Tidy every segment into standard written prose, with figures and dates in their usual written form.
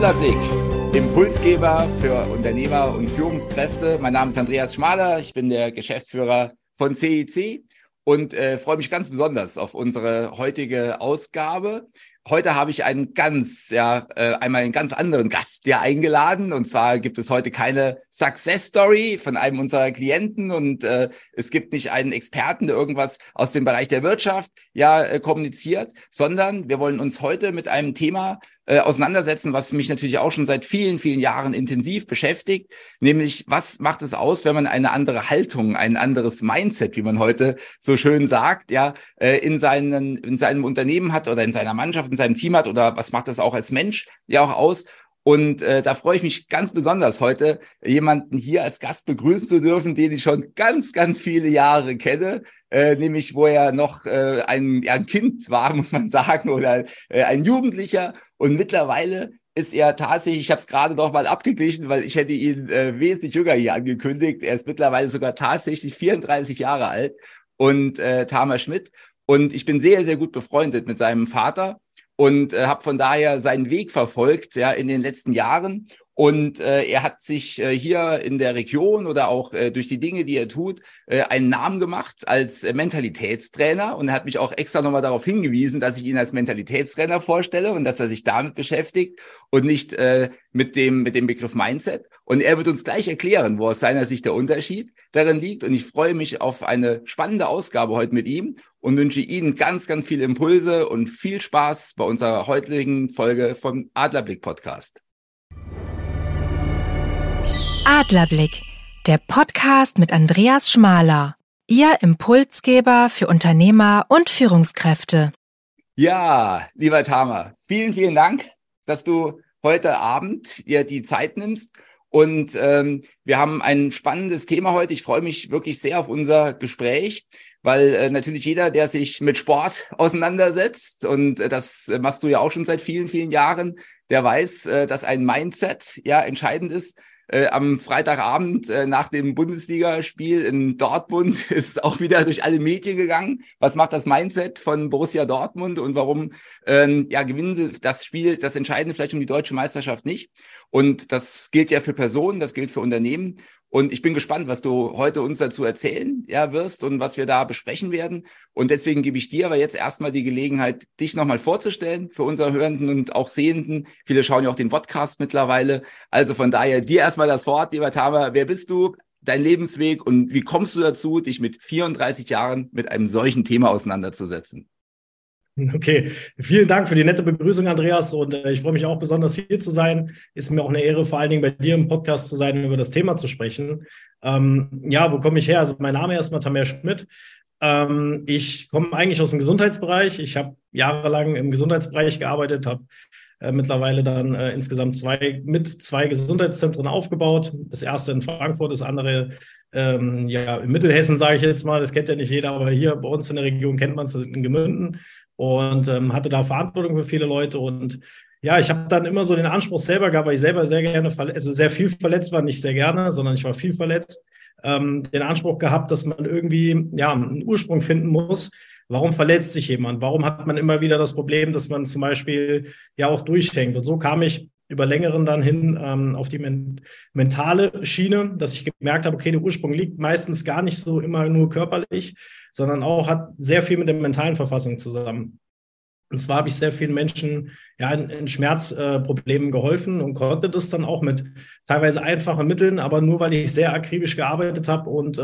Adlerblick, Impulsgeber für Unternehmer und Führungskräfte. Mein Name ist Andreas Schmaler, ich bin der Geschäftsführer von CIC und freue mich ganz besonders auf unsere heutige Ausgabe. Heute habe ich einmal einen ganz anderen Gast eingeladen. Und zwar gibt es heute keine Success Story von einem unserer Klienten und es gibt nicht einen Experten, der irgendwas aus dem Bereich der Wirtschaft kommuniziert, sondern wir wollen uns heute mit einem Thema auseinandersetzen, was mich natürlich auch schon seit vielen, vielen Jahren intensiv beschäftigt, nämlich was macht es aus, wenn man eine andere Haltung, ein anderes Mindset, wie man heute so schön sagt, in seinem Unternehmen hat oder in seiner Mannschaft, in seinem Team hat, oder was macht das auch als Mensch auch aus? Und da freue ich mich ganz besonders, heute jemanden hier als Gast begrüßen zu dürfen, den ich schon ganz, ganz viele Jahre kenne, nämlich wo er noch ein Kind war, muss man sagen, oder ein Jugendlicher. Und mittlerweile ist er tatsächlich, ich habe es gerade noch mal abgeglichen, weil ich hätte ihn wesentlich jünger hier angekündigt. Er ist mittlerweile sogar tatsächlich 34 Jahre alt und Tamer Schmidt. Und ich bin sehr, sehr gut befreundet mit seinem Vater. Und habe von daher seinen Weg verfolgt in den letzten Jahren. Und er hat sich hier in der Region oder auch durch die Dinge, die er tut, einen Namen gemacht als Mentalitätstrainer. Und er hat mich auch extra nochmal darauf hingewiesen, dass ich ihn als Mentalitätstrainer vorstelle und dass er sich damit beschäftigt und nicht mit dem Begriff Mindset. Und er wird uns gleich erklären, wo aus seiner Sicht der Unterschied darin liegt. Und ich freue mich auf eine spannende Ausgabe heute mit ihm und wünsche Ihnen ganz, ganz viele Impulse und viel Spaß bei unserer heutigen Folge vom Adlerblick Podcast. Adlerblick, der Podcast mit Andreas Schmaler, Ihr Impulsgeber für Unternehmer und Führungskräfte. Ja, lieber Tamer, vielen, vielen Dank, dass du heute Abend dir die Zeit nimmst. Und wir haben ein spannendes Thema heute. Ich freue mich wirklich sehr auf unser Gespräch, weil natürlich jeder, der sich mit Sport auseinandersetzt, und das machst du ja auch schon seit vielen, vielen Jahren, der weiß, dass ein Mindset entscheidend ist. Am Freitagabend nach dem Bundesligaspiel in Dortmund ist auch wieder durch alle Medien gegangen. Was macht das Mindset von Borussia Dortmund und warum gewinnen sie das Spiel, das Entscheidende vielleicht um die deutsche Meisterschaft nicht? Und das gilt ja für Personen, das gilt für Unternehmen. Und ich bin gespannt, was du heute uns dazu erzählen wirst und was wir da besprechen werden. Und deswegen gebe ich dir aber jetzt erstmal die Gelegenheit, dich nochmal vorzustellen für unsere Hörenden und auch Sehenden. Viele schauen ja auch den Podcast mittlerweile. Also von daher dir erstmal das Wort, lieber Tamer. Wer bist du, dein Lebensweg und wie kommst du dazu, dich mit 34 Jahren mit einem solchen Thema auseinanderzusetzen? Okay, vielen Dank für die nette Begrüßung, Andreas. Und ich freue mich auch besonders, hier zu sein. Ist mir auch eine Ehre, vor allen Dingen bei dir im Podcast zu sein, über das Thema zu sprechen. Wo komme ich her? Also mein Name ist erstmal Tamer Schmidt. Ich komme eigentlich aus dem Gesundheitsbereich. Ich habe jahrelang im Gesundheitsbereich gearbeitet, habe mittlerweile dann insgesamt zwei Gesundheitszentren aufgebaut. Das erste in Frankfurt, das andere in Mittelhessen, sage ich jetzt mal. Das kennt ja nicht jeder, aber hier bei uns in der Region kennt man es, in Gemünden. Und hatte da Verantwortung für viele Leute. Und ja, ich habe dann immer so den Anspruch selber gehabt, weil ich selber sehr gerne, sehr viel verletzt war, nicht sehr gerne, sondern ich war viel verletzt, den Anspruch gehabt, dass man irgendwie einen Ursprung finden muss. Warum verletzt sich jemand? Warum hat man immer wieder das Problem, dass man zum Beispiel auch durchhängt? Und so kam ich über längeren dann hin auf die mentale Schiene, dass ich gemerkt habe, okay, der Ursprung liegt meistens gar nicht so immer nur körperlich, sondern auch hat sehr viel mit der mentalen Verfassung zusammen. Und zwar habe ich sehr vielen Menschen in Schmerzproblemen geholfen und konnte das dann auch mit teilweise einfachen Mitteln, aber nur weil ich sehr akribisch gearbeitet habe und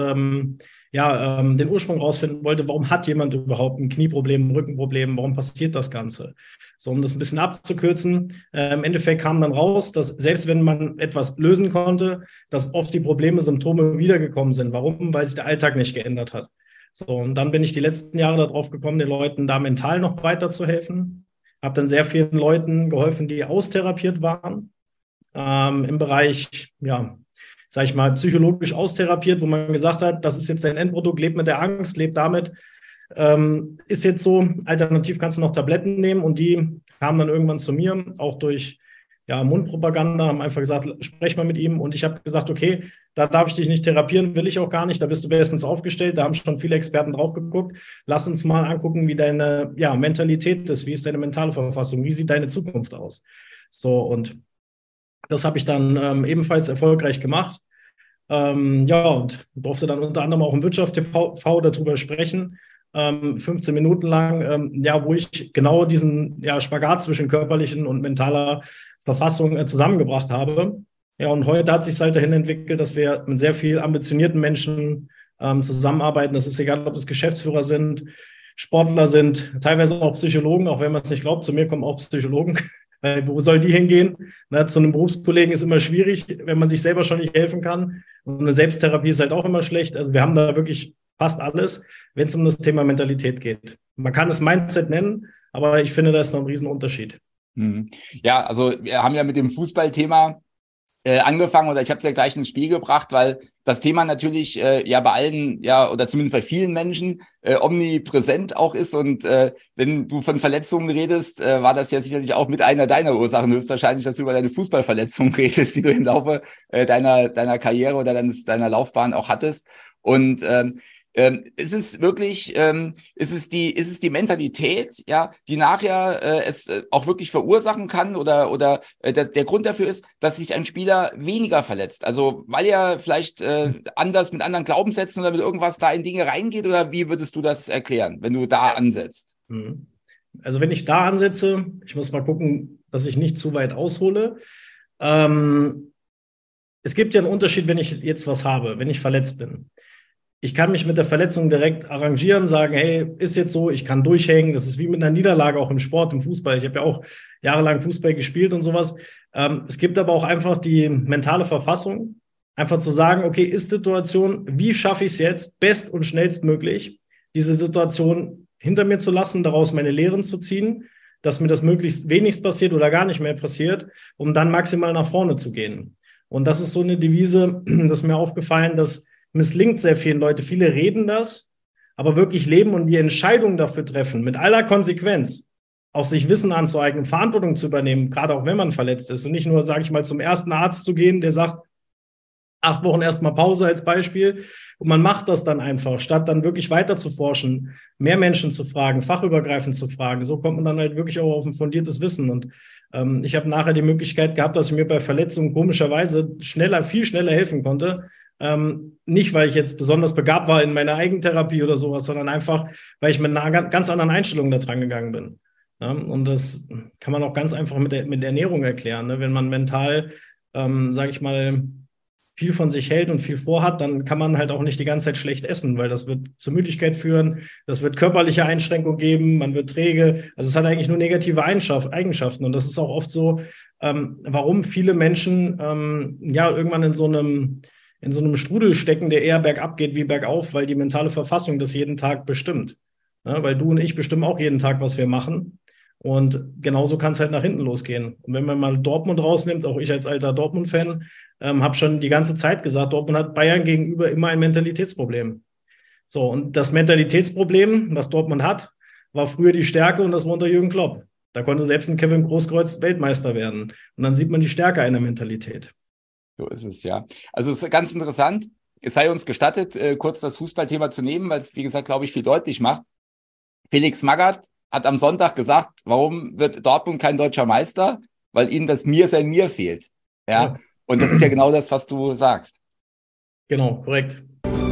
den Ursprung rausfinden wollte, warum hat jemand überhaupt ein Knieproblem, ein Rückenproblem, warum passiert das Ganze? So, um das ein bisschen abzukürzen, im Endeffekt kam dann raus, dass selbst wenn man etwas lösen konnte, dass oft die Probleme, Symptome wiedergekommen sind. Warum? Weil sich der Alltag nicht geändert hat. So, und dann bin ich die letzten Jahre darauf gekommen, den Leuten da mental noch weiterzuhelfen. Habe dann sehr vielen Leuten geholfen, die austherapiert waren, im Bereich, sag ich mal, psychologisch austherapiert, wo man gesagt hat, das ist jetzt dein Endprodukt, leb mit der Angst, leb damit. Ist jetzt so, alternativ kannst du noch Tabletten nehmen, und die kamen dann irgendwann zu mir, auch durch Mundpropaganda, haben einfach gesagt, sprech mal mit ihm, und ich habe gesagt, okay, da darf ich dich nicht therapieren, will ich auch gar nicht, da bist du bestens aufgestellt, da haben schon viele Experten drauf geguckt, lass uns mal angucken, wie deine Mentalität ist, wie ist deine mentale Verfassung, wie sieht deine Zukunft aus? So, und Das habe ich dann ebenfalls erfolgreich gemacht. Ja, und durfte dann unter anderem auch im Wirtschaft TV darüber sprechen, 15 Minuten lang, ja, wo ich genau diesen Spagat zwischen körperlichen und mentaler Verfassung zusammengebracht habe. Ja, und heute hat sich halt dahin entwickelt, dass wir mit sehr viel ambitionierten Menschen zusammenarbeiten. Das ist egal, ob es Geschäftsführer sind, Sportler sind, teilweise auch Psychologen, auch wenn man es nicht glaubt. Zu mir kommen auch Psychologen. Wo sollen die hingehen? Na, zu einem Berufskollegen ist immer schwierig, wenn man sich selber schon nicht helfen kann. Und eine Selbsttherapie ist halt auch immer schlecht. Also wir haben da wirklich fast alles, wenn es um das Thema Mentalität geht. Man kann es Mindset nennen, aber ich finde, da ist noch ein Riesenunterschied. Ja, also wir haben ja mit dem Fußballthema angefangen, oder ich habe es ja gleich ins Spiel gebracht, weil das Thema natürlich ja bei allen, ja, oder zumindest bei vielen Menschen omnipräsent auch ist. Und wenn du von Verletzungen redest, war das ja sicherlich auch mit einer deiner Ursachen höchstwahrscheinlich, dass du über deine Fußballverletzung redest, die du im Laufe deiner Karriere oder deiner Laufbahn auch hattest. Und ist es wirklich, ist es die Mentalität, ja, die nachher es auch wirklich verursachen kann, oder der Grund dafür ist, dass sich ein Spieler weniger verletzt? Also weil er vielleicht anders mit anderen Glaubenssätzen oder mit irgendwas da in Dinge reingeht, oder wie würdest du das erklären, wenn du da ansetzt? Also wenn ich da ansetze, ich muss mal gucken, dass ich nicht zu weit aushole. Es gibt ja einen Unterschied, wenn ich jetzt was habe, wenn ich verletzt bin. Ich kann mich mit der Verletzung direkt arrangieren, sagen, hey, ist jetzt so, ich kann durchhängen. Das ist wie mit einer Niederlage auch im Sport, im Fußball. Ich habe ja auch jahrelang Fußball gespielt und sowas. Es gibt aber auch einfach die mentale Verfassung, einfach zu sagen, okay, Ist-Situation, wie schaffe ich es jetzt best- und schnellstmöglich, diese Situation hinter mir zu lassen, daraus meine Lehren zu ziehen, dass mir das möglichst wenigst passiert oder gar nicht mehr passiert, um dann maximal nach vorne zu gehen. Und das ist so eine Devise, das ist mir aufgefallen, dass misslingt sehr vielen Leute. Viele reden das, aber wirklich leben und die Entscheidung dafür treffen, mit aller Konsequenz, auch sich Wissen anzueignen, Verantwortung zu übernehmen, gerade auch wenn man verletzt ist und nicht nur, sage ich mal, zum ersten Arzt zu gehen, der sagt, 8 Wochen erstmal Pause als Beispiel, und man macht das dann einfach, statt dann wirklich weiter zu forschen, mehr Menschen zu fragen, fachübergreifend zu fragen. So kommt man dann halt wirklich auch auf ein fundiertes Wissen. Und ich habe nachher die Möglichkeit gehabt, dass ich mir bei Verletzungen komischerweise viel schneller helfen konnte. Nicht, weil ich jetzt besonders begabt war in meiner Eigentherapie oder sowas, sondern einfach, weil ich mit einer ganz anderen Einstellung da dran gegangen bin. Ja, und das kann man auch ganz einfach mit der Ernährung erklären. Ne? Wenn man mental, sage ich mal, viel von sich hält und viel vorhat, dann kann man halt auch nicht die ganze Zeit schlecht essen, weil das wird zur Müdigkeit führen, das wird körperliche Einschränkungen geben, man wird träge. Also es hat eigentlich nur negative Eigenschaften. Und das ist auch oft so, warum viele Menschen irgendwann in so einem Strudel stecken, der eher bergab geht wie bergauf, weil die mentale Verfassung das jeden Tag bestimmt. Ja, weil du und ich bestimmen auch jeden Tag, was wir machen. Und genauso kann es halt nach hinten losgehen. Und wenn man mal Dortmund rausnimmt, auch ich als alter Dortmund-Fan, habe schon die ganze Zeit gesagt, Dortmund hat Bayern gegenüber immer ein Mentalitätsproblem. So, und das Mentalitätsproblem, was Dortmund hat, war früher die Stärke, und das war unter Jürgen Klopp. Da konnte selbst ein Kevin Großkreuz Weltmeister werden. Und dann sieht man die Stärke einer Mentalität. So ist es, ja. Also es ist ganz interessant. Es sei uns gestattet, kurz das Fußballthema zu nehmen, weil es, wie gesagt, glaube ich, viel deutlich macht. Felix Magath hat am Sonntag gesagt, warum wird Dortmund kein deutscher Meister? Weil ihnen das Mir sein Mir fehlt. Ja. Und das ist ja genau das, was du sagst. Genau, korrekt.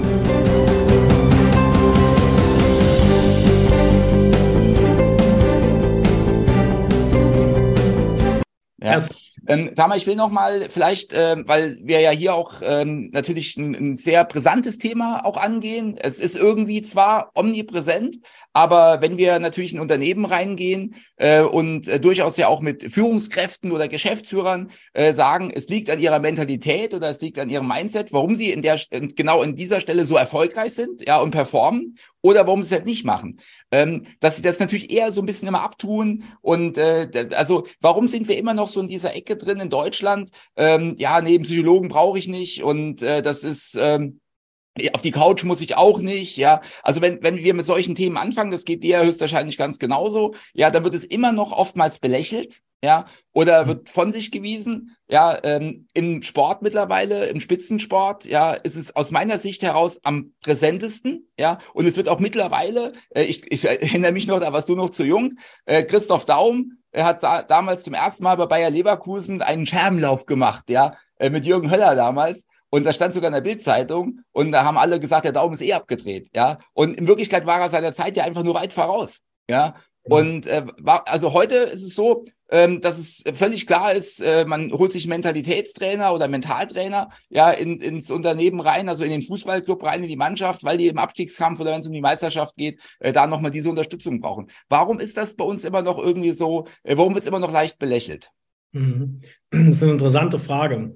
Ja. Tamar, ich will noch mal vielleicht, weil wir ja hier auch natürlich ein sehr brisantes Thema auch angehen. Es ist irgendwie zwar omnipräsent, aber wenn wir natürlich in Unternehmen reingehen und durchaus ja auch mit Führungskräften oder Geschäftsführern sagen, es liegt an ihrer Mentalität oder es liegt an ihrem Mindset, warum sie genau in dieser Stelle so erfolgreich sind, ja, und performen, oder warum sie es halt nicht machen. Dass sie das natürlich eher so ein bisschen immer abtun. Und also warum sind wir immer noch so in dieser Ecke drin in Deutschland? Neben Psychologen brauche ich nicht, und das ist auf die Couch muss ich auch nicht, ja. Also wenn wir mit solchen Themen anfangen, das geht dir höchstwahrscheinlich ganz genauso, ja, dann wird es immer noch oftmals belächelt, ja, oder wird von sich gewiesen, ja. Im Sport mittlerweile, im Spitzensport, ja, ist es aus meiner Sicht heraus am präsentesten, ja, und es wird auch mittlerweile, ich erinnere mich noch, da warst du noch zu jung, Christoph Daum er hat damals zum ersten Mal bei Bayer Leverkusen einen Scherbenlauf gemacht, ja, mit Jürgen Höller damals. Und das stand sogar in der Bild-Zeitung und da haben alle gesagt, der Daumen ist eh abgedreht, ja. Und in Wirklichkeit war er seiner Zeit ja einfach nur weit voraus, ja. Und also heute ist es so, dass es völlig klar ist, man holt sich einen Mentalitätstrainer oder Mentaltrainer ja ins Unternehmen rein, also in den Fußballclub rein, in die Mannschaft, weil die im Abstiegskampf oder wenn es um die Meisterschaft geht, da nochmal diese Unterstützung brauchen. Warum ist das bei uns immer noch irgendwie so, warum wird es immer noch leicht belächelt? Das ist eine interessante Frage.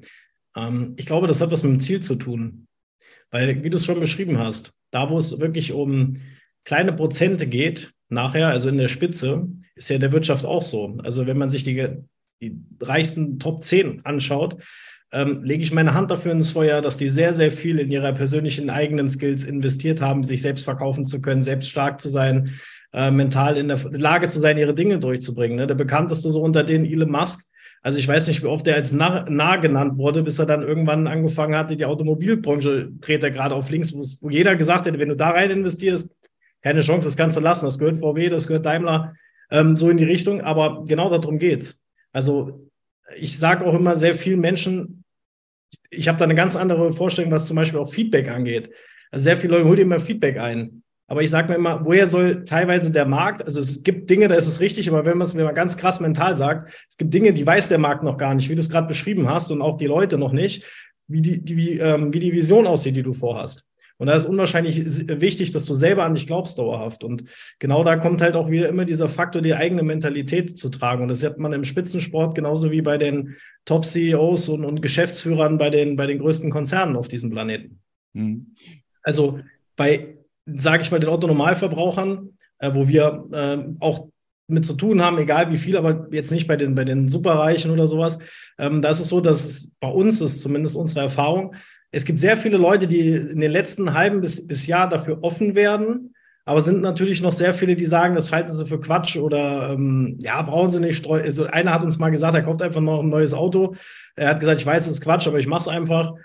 Ich glaube, das hat was mit dem Ziel zu tun. Weil, wie du es schon beschrieben hast, da wo es wirklich um kleine Prozente geht, nachher, also in der Spitze, ist ja der Wirtschaft auch so. Also wenn man sich die reichsten Top 10 anschaut, lege ich meine Hand dafür ins Feuer, dass die sehr, sehr viel in ihrer persönlichen eigenen Skills investiert haben, sich selbst verkaufen zu können, selbst stark zu sein, mental in der Lage zu sein, ihre Dinge durchzubringen. Ne? Der bekannteste so unter denen Elon Musk. Also ich weiß nicht, wie oft er als Narr genannt wurde, bis er dann irgendwann angefangen hatte, die Automobilbranche dreht er gerade auf links, wo jeder gesagt hätte, wenn du da rein investierst, keine Chance, das kannst du lassen. Das gehört VW, das gehört Daimler, so in die Richtung. Aber genau darum geht's. Also ich sage auch immer sehr vielen Menschen, ich habe da eine ganz andere Vorstellung, was zum Beispiel auch Feedback angeht. Also sehr viele Leute holen immer Feedback ein. Aber ich sage mir immer, woher soll teilweise der Markt, also es gibt Dinge, da ist es richtig, aber wenn man es mir mal ganz krass mental sagt, es gibt Dinge, die weiß der Markt noch gar nicht, wie du es gerade beschrieben hast und auch die Leute noch nicht, wie die Vision aussieht, die du vorhast. Und da ist unwahrscheinlich wichtig, dass du selber an dich glaubst dauerhaft. Und genau da kommt halt auch wieder immer dieser Faktor, die eigene Mentalität zu tragen. Und das hat man im Spitzensport genauso wie bei den Top-CEOs und Geschäftsführern bei den größten Konzernen auf diesem Planeten. Mhm. Also bei, sage ich mal, den Otto-Normalverbrauchern, wo wir auch mit zu tun haben, egal wie viel, aber jetzt nicht bei den Superreichen oder sowas. Da ist es so, dass es bei uns ist, zumindest unsere Erfahrung, es gibt sehr viele Leute, die in den letzten halben bis Jahr dafür offen werden, aber sind natürlich noch sehr viele, die sagen, das halten sie für Quatsch oder brauchen sie nicht. Also einer hat uns mal gesagt, er kauft einfach noch ein neues Auto. Er hat gesagt, ich weiß, es ist Quatsch, aber ich mache es einfach.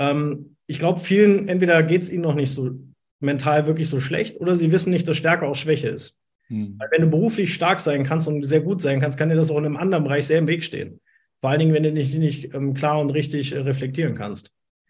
Ich glaube, vielen, entweder geht es ihnen noch nicht so mental wirklich so schlecht oder sie wissen nicht, dass Stärke auch Schwäche ist. Weil wenn du beruflich stark sein kannst und sehr gut sein kannst, kann dir das auch in einem anderen Bereich sehr im Weg stehen. Vor allen Dingen, wenn du dich nicht klar und richtig reflektieren kannst.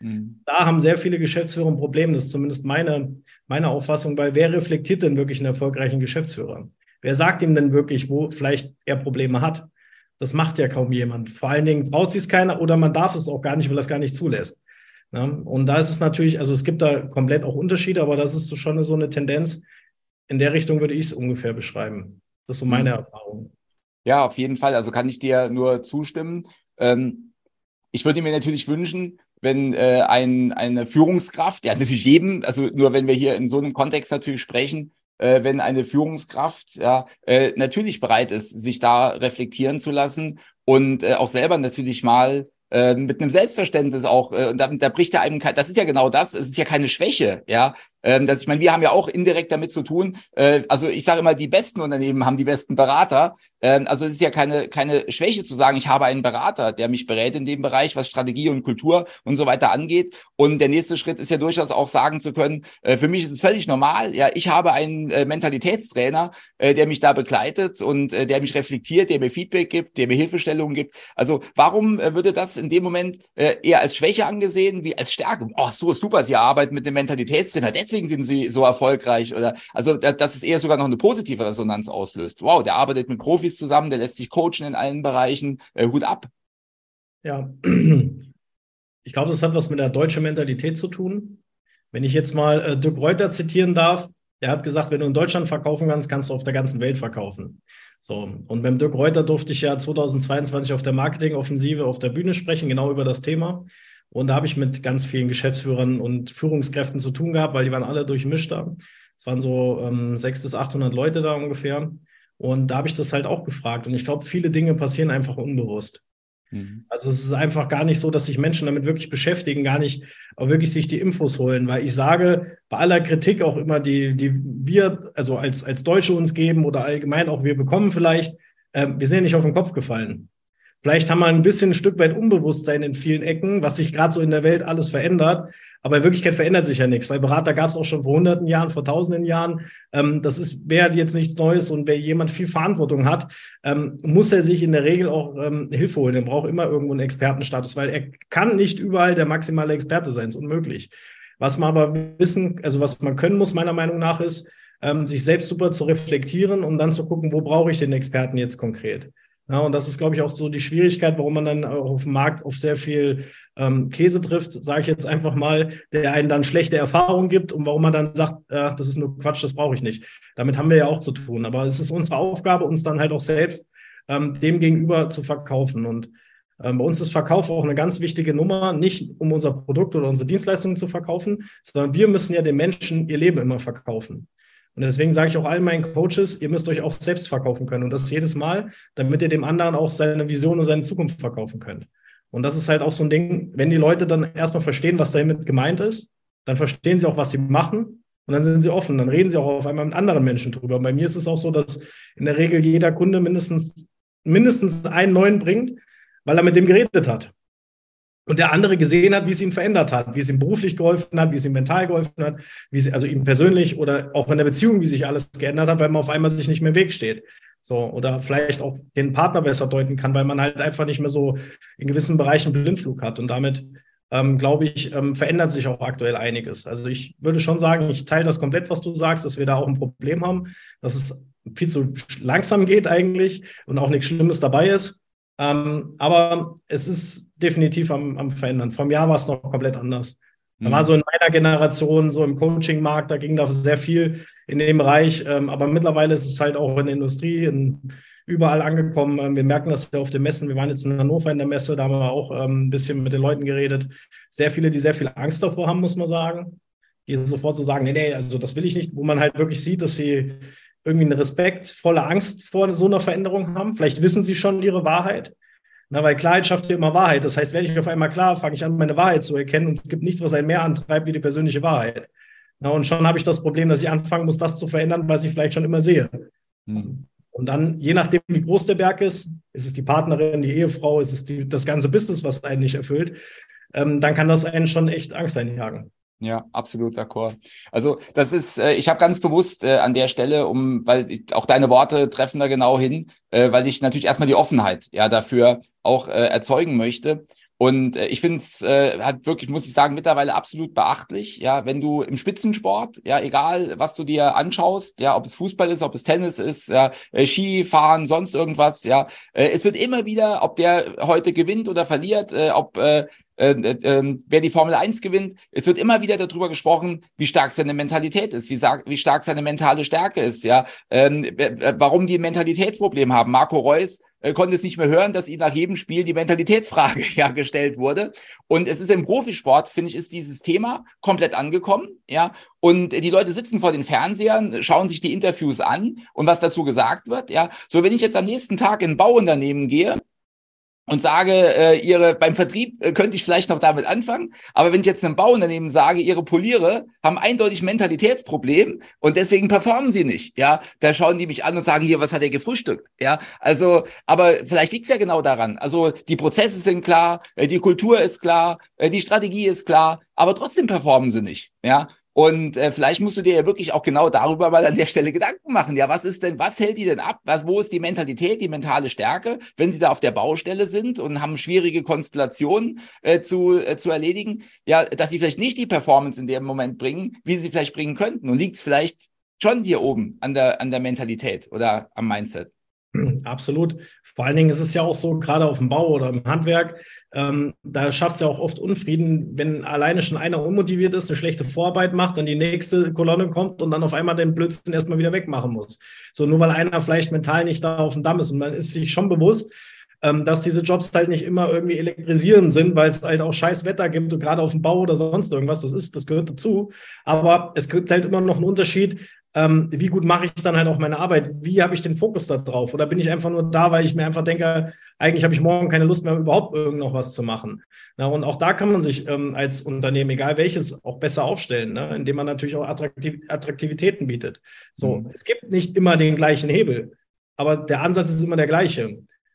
Da haben sehr viele Geschäftsführer ein Problem. Das ist zumindest meine Auffassung, weil wer reflektiert denn wirklich einen erfolgreichen Geschäftsführer? Wer sagt ihm denn wirklich, wo vielleicht er Probleme hat? Das macht ja kaum jemand. Vor allen Dingen traut sich es keiner oder man darf es auch gar nicht, weil das gar nicht zulässt. Ja? Und da ist es natürlich, also es gibt da komplett auch Unterschiede, aber das ist schon so eine Tendenz. In der Richtung würde ich es ungefähr beschreiben. Das ist so meine Erfahrung. Ja, auf jeden Fall. Also kann ich dir nur zustimmen. Ich würde mir natürlich wünschen, wenn eine Führungskraft, ja natürlich jedem, also nur wenn wir hier in so einem Kontext natürlich sprechen, wenn eine Führungskraft natürlich bereit ist, sich da reflektieren zu lassen und auch selber natürlich mal mit einem Selbstverständnis auch, und da bricht ja einem, das ist ja genau das, es ist ja keine Schwäche, ja, ich meine, wir haben ja auch indirekt damit zu tun, also ich sage immer, die besten Unternehmen haben die besten Berater, also es ist ja keine Schwäche zu sagen, ich habe einen Berater, der mich berät in dem Bereich, was Strategie und Kultur und so weiter angeht, und der nächste Schritt ist ja durchaus auch sagen zu können, für mich ist es völlig normal, ja, ich habe einen Mentalitätstrainer, der mich da begleitet und der mich reflektiert, der mir Feedback gibt, der mir Hilfestellungen gibt, also warum würde das in dem Moment eher als Schwäche angesehen, wie als Stärke? Oh, so super, Sie arbeiten mit dem Mentalitätstrainer, deswegen sind Sie so erfolgreich, oder also dass es eher sogar noch eine positive Resonanz auslöst. Wow, der arbeitet mit Profis zusammen, der lässt sich coachen in allen Bereichen. Hut ab. Ja, ich glaube, das hat was mit der deutschen Mentalität zu tun. Wenn ich jetzt mal Dirk Reuter zitieren darf, der hat gesagt, wenn du in Deutschland verkaufen kannst, kannst du auf der ganzen Welt verkaufen. So, und beim Dirk Reuter durfte ich ja 2022 auf der Marketingoffensive auf der Bühne sprechen, genau über das Thema. Und da habe ich mit ganz vielen Geschäftsführern und Führungskräften zu tun gehabt, weil die waren alle durchmischt da. Es waren so 600 bis 800 Leute da ungefähr. Und da habe ich das halt auch gefragt. Und ich glaube, viele Dinge passieren einfach unbewusst. Also es ist einfach gar nicht so, dass sich Menschen damit wirklich beschäftigen, gar nicht auch wirklich sich die Infos holen. Weil ich sage, bei aller Kritik auch immer, die wir also als Deutsche uns geben oder allgemein auch wir bekommen vielleicht, wir sind ja nicht auf den Kopf gefallen. Vielleicht haben wir ein bisschen ein Stück weit Unbewusstsein in vielen Ecken, was sich gerade so in der Welt alles verändert. Aber in Wirklichkeit verändert sich ja nichts, weil Berater gab es auch schon vor hunderten Jahren, vor tausenden Jahren. Wäre jetzt nichts Neues, und wer jemand viel Verantwortung hat, muss er sich in der Regel auch Hilfe holen. Er braucht immer irgendwo einen Expertenstatus, weil er kann nicht überall der maximale Experte sein. Das ist unmöglich. Was man aber wissen, also was man können muss, meiner Meinung nach, ist, sich selbst super zu reflektieren und dann zu gucken, wo brauche ich den Experten jetzt konkret. Ja, und das ist, glaube ich, auch so die Schwierigkeit, warum man dann auch auf dem Markt auf sehr viel Käse trifft, sage ich jetzt einfach mal, der einen dann schlechte Erfahrungen gibt und warum man dann sagt, das ist nur Quatsch, das brauche ich nicht. Damit haben wir ja auch zu tun. Aber es ist unsere Aufgabe, uns dann halt auch selbst dem gegenüber zu verkaufen. Und bei uns ist Verkauf auch eine ganz wichtige Nummer, nicht um unser Produkt oder unsere Dienstleistungen zu verkaufen, sondern wir müssen ja den Menschen ihr Leben immer verkaufen. Und deswegen sage ich auch allen meinen Coaches, ihr müsst euch auch selbst verkaufen können. Und das jedes Mal, damit ihr dem anderen auch seine Vision und seine Zukunft verkaufen könnt. Und das ist halt auch so ein Ding, wenn die Leute dann erstmal verstehen, was damit gemeint ist, dann verstehen sie auch, was sie machen. Und dann sind sie offen, dann reden sie auch auf einmal mit anderen Menschen drüber. Und bei mir ist es auch so, dass in der Regel jeder Kunde mindestens einen neuen bringt, weil er mit dem geredet hat. Und der andere gesehen hat, wie es ihn verändert hat, wie es ihm beruflich geholfen hat, wie es ihm mental geholfen hat, also ihm persönlich oder auch in der Beziehung, wie sich alles geändert hat, weil man auf einmal sich nicht mehr im Weg steht. So, oder vielleicht auch den Partner besser deuten kann, weil man halt einfach nicht mehr so in gewissen Bereichen Blindflug hat. Und damit, glaube ich, verändert sich auch aktuell einiges. Also ich würde schon sagen, ich teile das komplett, was du sagst, dass wir da auch ein Problem haben, dass es viel zu langsam geht eigentlich und auch nichts Schlimmes dabei ist. Aber es ist definitiv am Verändern. Vom Jahr war es noch komplett anders. Da war so in meiner Generation, so im Coaching-Markt, da ging da sehr viel in dem Bereich. Aber mittlerweile ist es halt auch in der Industrie überall angekommen. Wir merken das ja auf den Messen. Wir waren jetzt in Hannover in der Messe, da haben wir auch ein bisschen mit den Leuten geredet. Sehr viele, die sehr viel Angst davor haben, muss man sagen. Die sofort so sagen, nee, also das will ich nicht. Wo man halt wirklich sieht, dass sie irgendwie eine respektvolle Angst vor so einer Veränderung haben. Vielleicht wissen sie schon ihre Wahrheit. Weil Klarheit schafft ja immer Wahrheit. Das heißt, werde ich auf einmal klar, fange ich an, meine Wahrheit zu erkennen, und es gibt nichts, was einen mehr antreibt wie die persönliche Wahrheit. Und schon habe ich das Problem, dass ich anfangen muss, das zu verändern, was ich vielleicht schon immer sehe. Und dann, je nachdem, wie groß der Berg ist es die Partnerin, die Ehefrau, ist es das ganze Business, was einen nicht erfüllt, dann kann das einen schon echt Angst einjagen. Ja, absolut d'accord. Also das ist, ich habe ganz bewusst an der Stelle, auch deine Worte treffen da genau hin, weil ich natürlich erstmal die Offenheit dafür auch erzeugen möchte. Und ich finde es halt wirklich, muss ich sagen, mittlerweile absolut beachtlich, wenn du im Spitzensport, egal was du dir anschaust, ob es Fußball ist, ob es Tennis ist, Skifahren, sonst irgendwas, es wird immer wieder, ob der heute gewinnt oder verliert, wer die Formel 1 gewinnt, es wird immer wieder darüber gesprochen, wie stark seine Mentalität ist, wie stark seine mentale Stärke ist, warum die ein Mentalitätsproblem haben. Marco Reus konnte es nicht mehr hören, dass ihm nach jedem Spiel die Mentalitätsfrage gestellt wurde. Und es ist im Profisport, finde ich, ist dieses Thema komplett angekommen, und die Leute sitzen vor den Fernsehern, schauen sich die Interviews an und was dazu gesagt wird, So, wenn ich jetzt am nächsten Tag in ein Bauunternehmen gehe und sage, beim Vertrieb könnte ich vielleicht noch damit anfangen, aber wenn ich jetzt einem Bauunternehmen sage, ihre Poliere haben eindeutig ein Mentalitätsproblem und deswegen performen sie nicht, da schauen die mich an und sagen, hier, was hat er gefrühstückt, also, aber vielleicht liegt es ja genau daran, also die Prozesse sind klar, die Kultur ist klar, die Strategie ist klar, aber trotzdem performen sie nicht, Und vielleicht musst du dir ja wirklich auch genau darüber mal an der Stelle Gedanken machen. Was hält die denn ab? Wo ist die Mentalität, die mentale Stärke, wenn sie da auf der Baustelle sind und haben schwierige Konstellationen zu erledigen, dass sie vielleicht nicht die Performance in dem Moment bringen, wie sie vielleicht bringen könnten. Und liegt es vielleicht schon hier oben an der Mentalität oder am Mindset? Absolut. Vor allen Dingen ist es ja auch so, gerade auf dem Bau oder im Handwerk, da schafft es ja auch oft Unfrieden, wenn alleine schon einer unmotiviert ist, eine schlechte Vorarbeit macht, dann die nächste Kolonne kommt und dann auf einmal den Blödsinn erstmal wieder wegmachen muss. So, nur weil einer vielleicht mental nicht da auf dem Damm ist, und man ist sich schon bewusst, dass diese Jobs halt nicht immer irgendwie elektrisierend sind, weil es halt auch scheiß Wetter gibt, und gerade auf dem Bau oder sonst irgendwas, das gehört dazu. Aber es gibt halt immer noch einen Unterschied, wie gut mache ich dann halt auch meine Arbeit? Wie habe ich den Fokus da drauf? Oder bin ich einfach nur da, weil ich mir einfach denke, eigentlich habe ich morgen keine Lust mehr, überhaupt irgend noch was zu machen. Und auch da kann man sich als Unternehmen, egal welches, auch besser aufstellen, indem man natürlich auch Attraktivitäten bietet. So, Es gibt nicht immer den gleichen Hebel, aber der Ansatz ist immer der gleiche.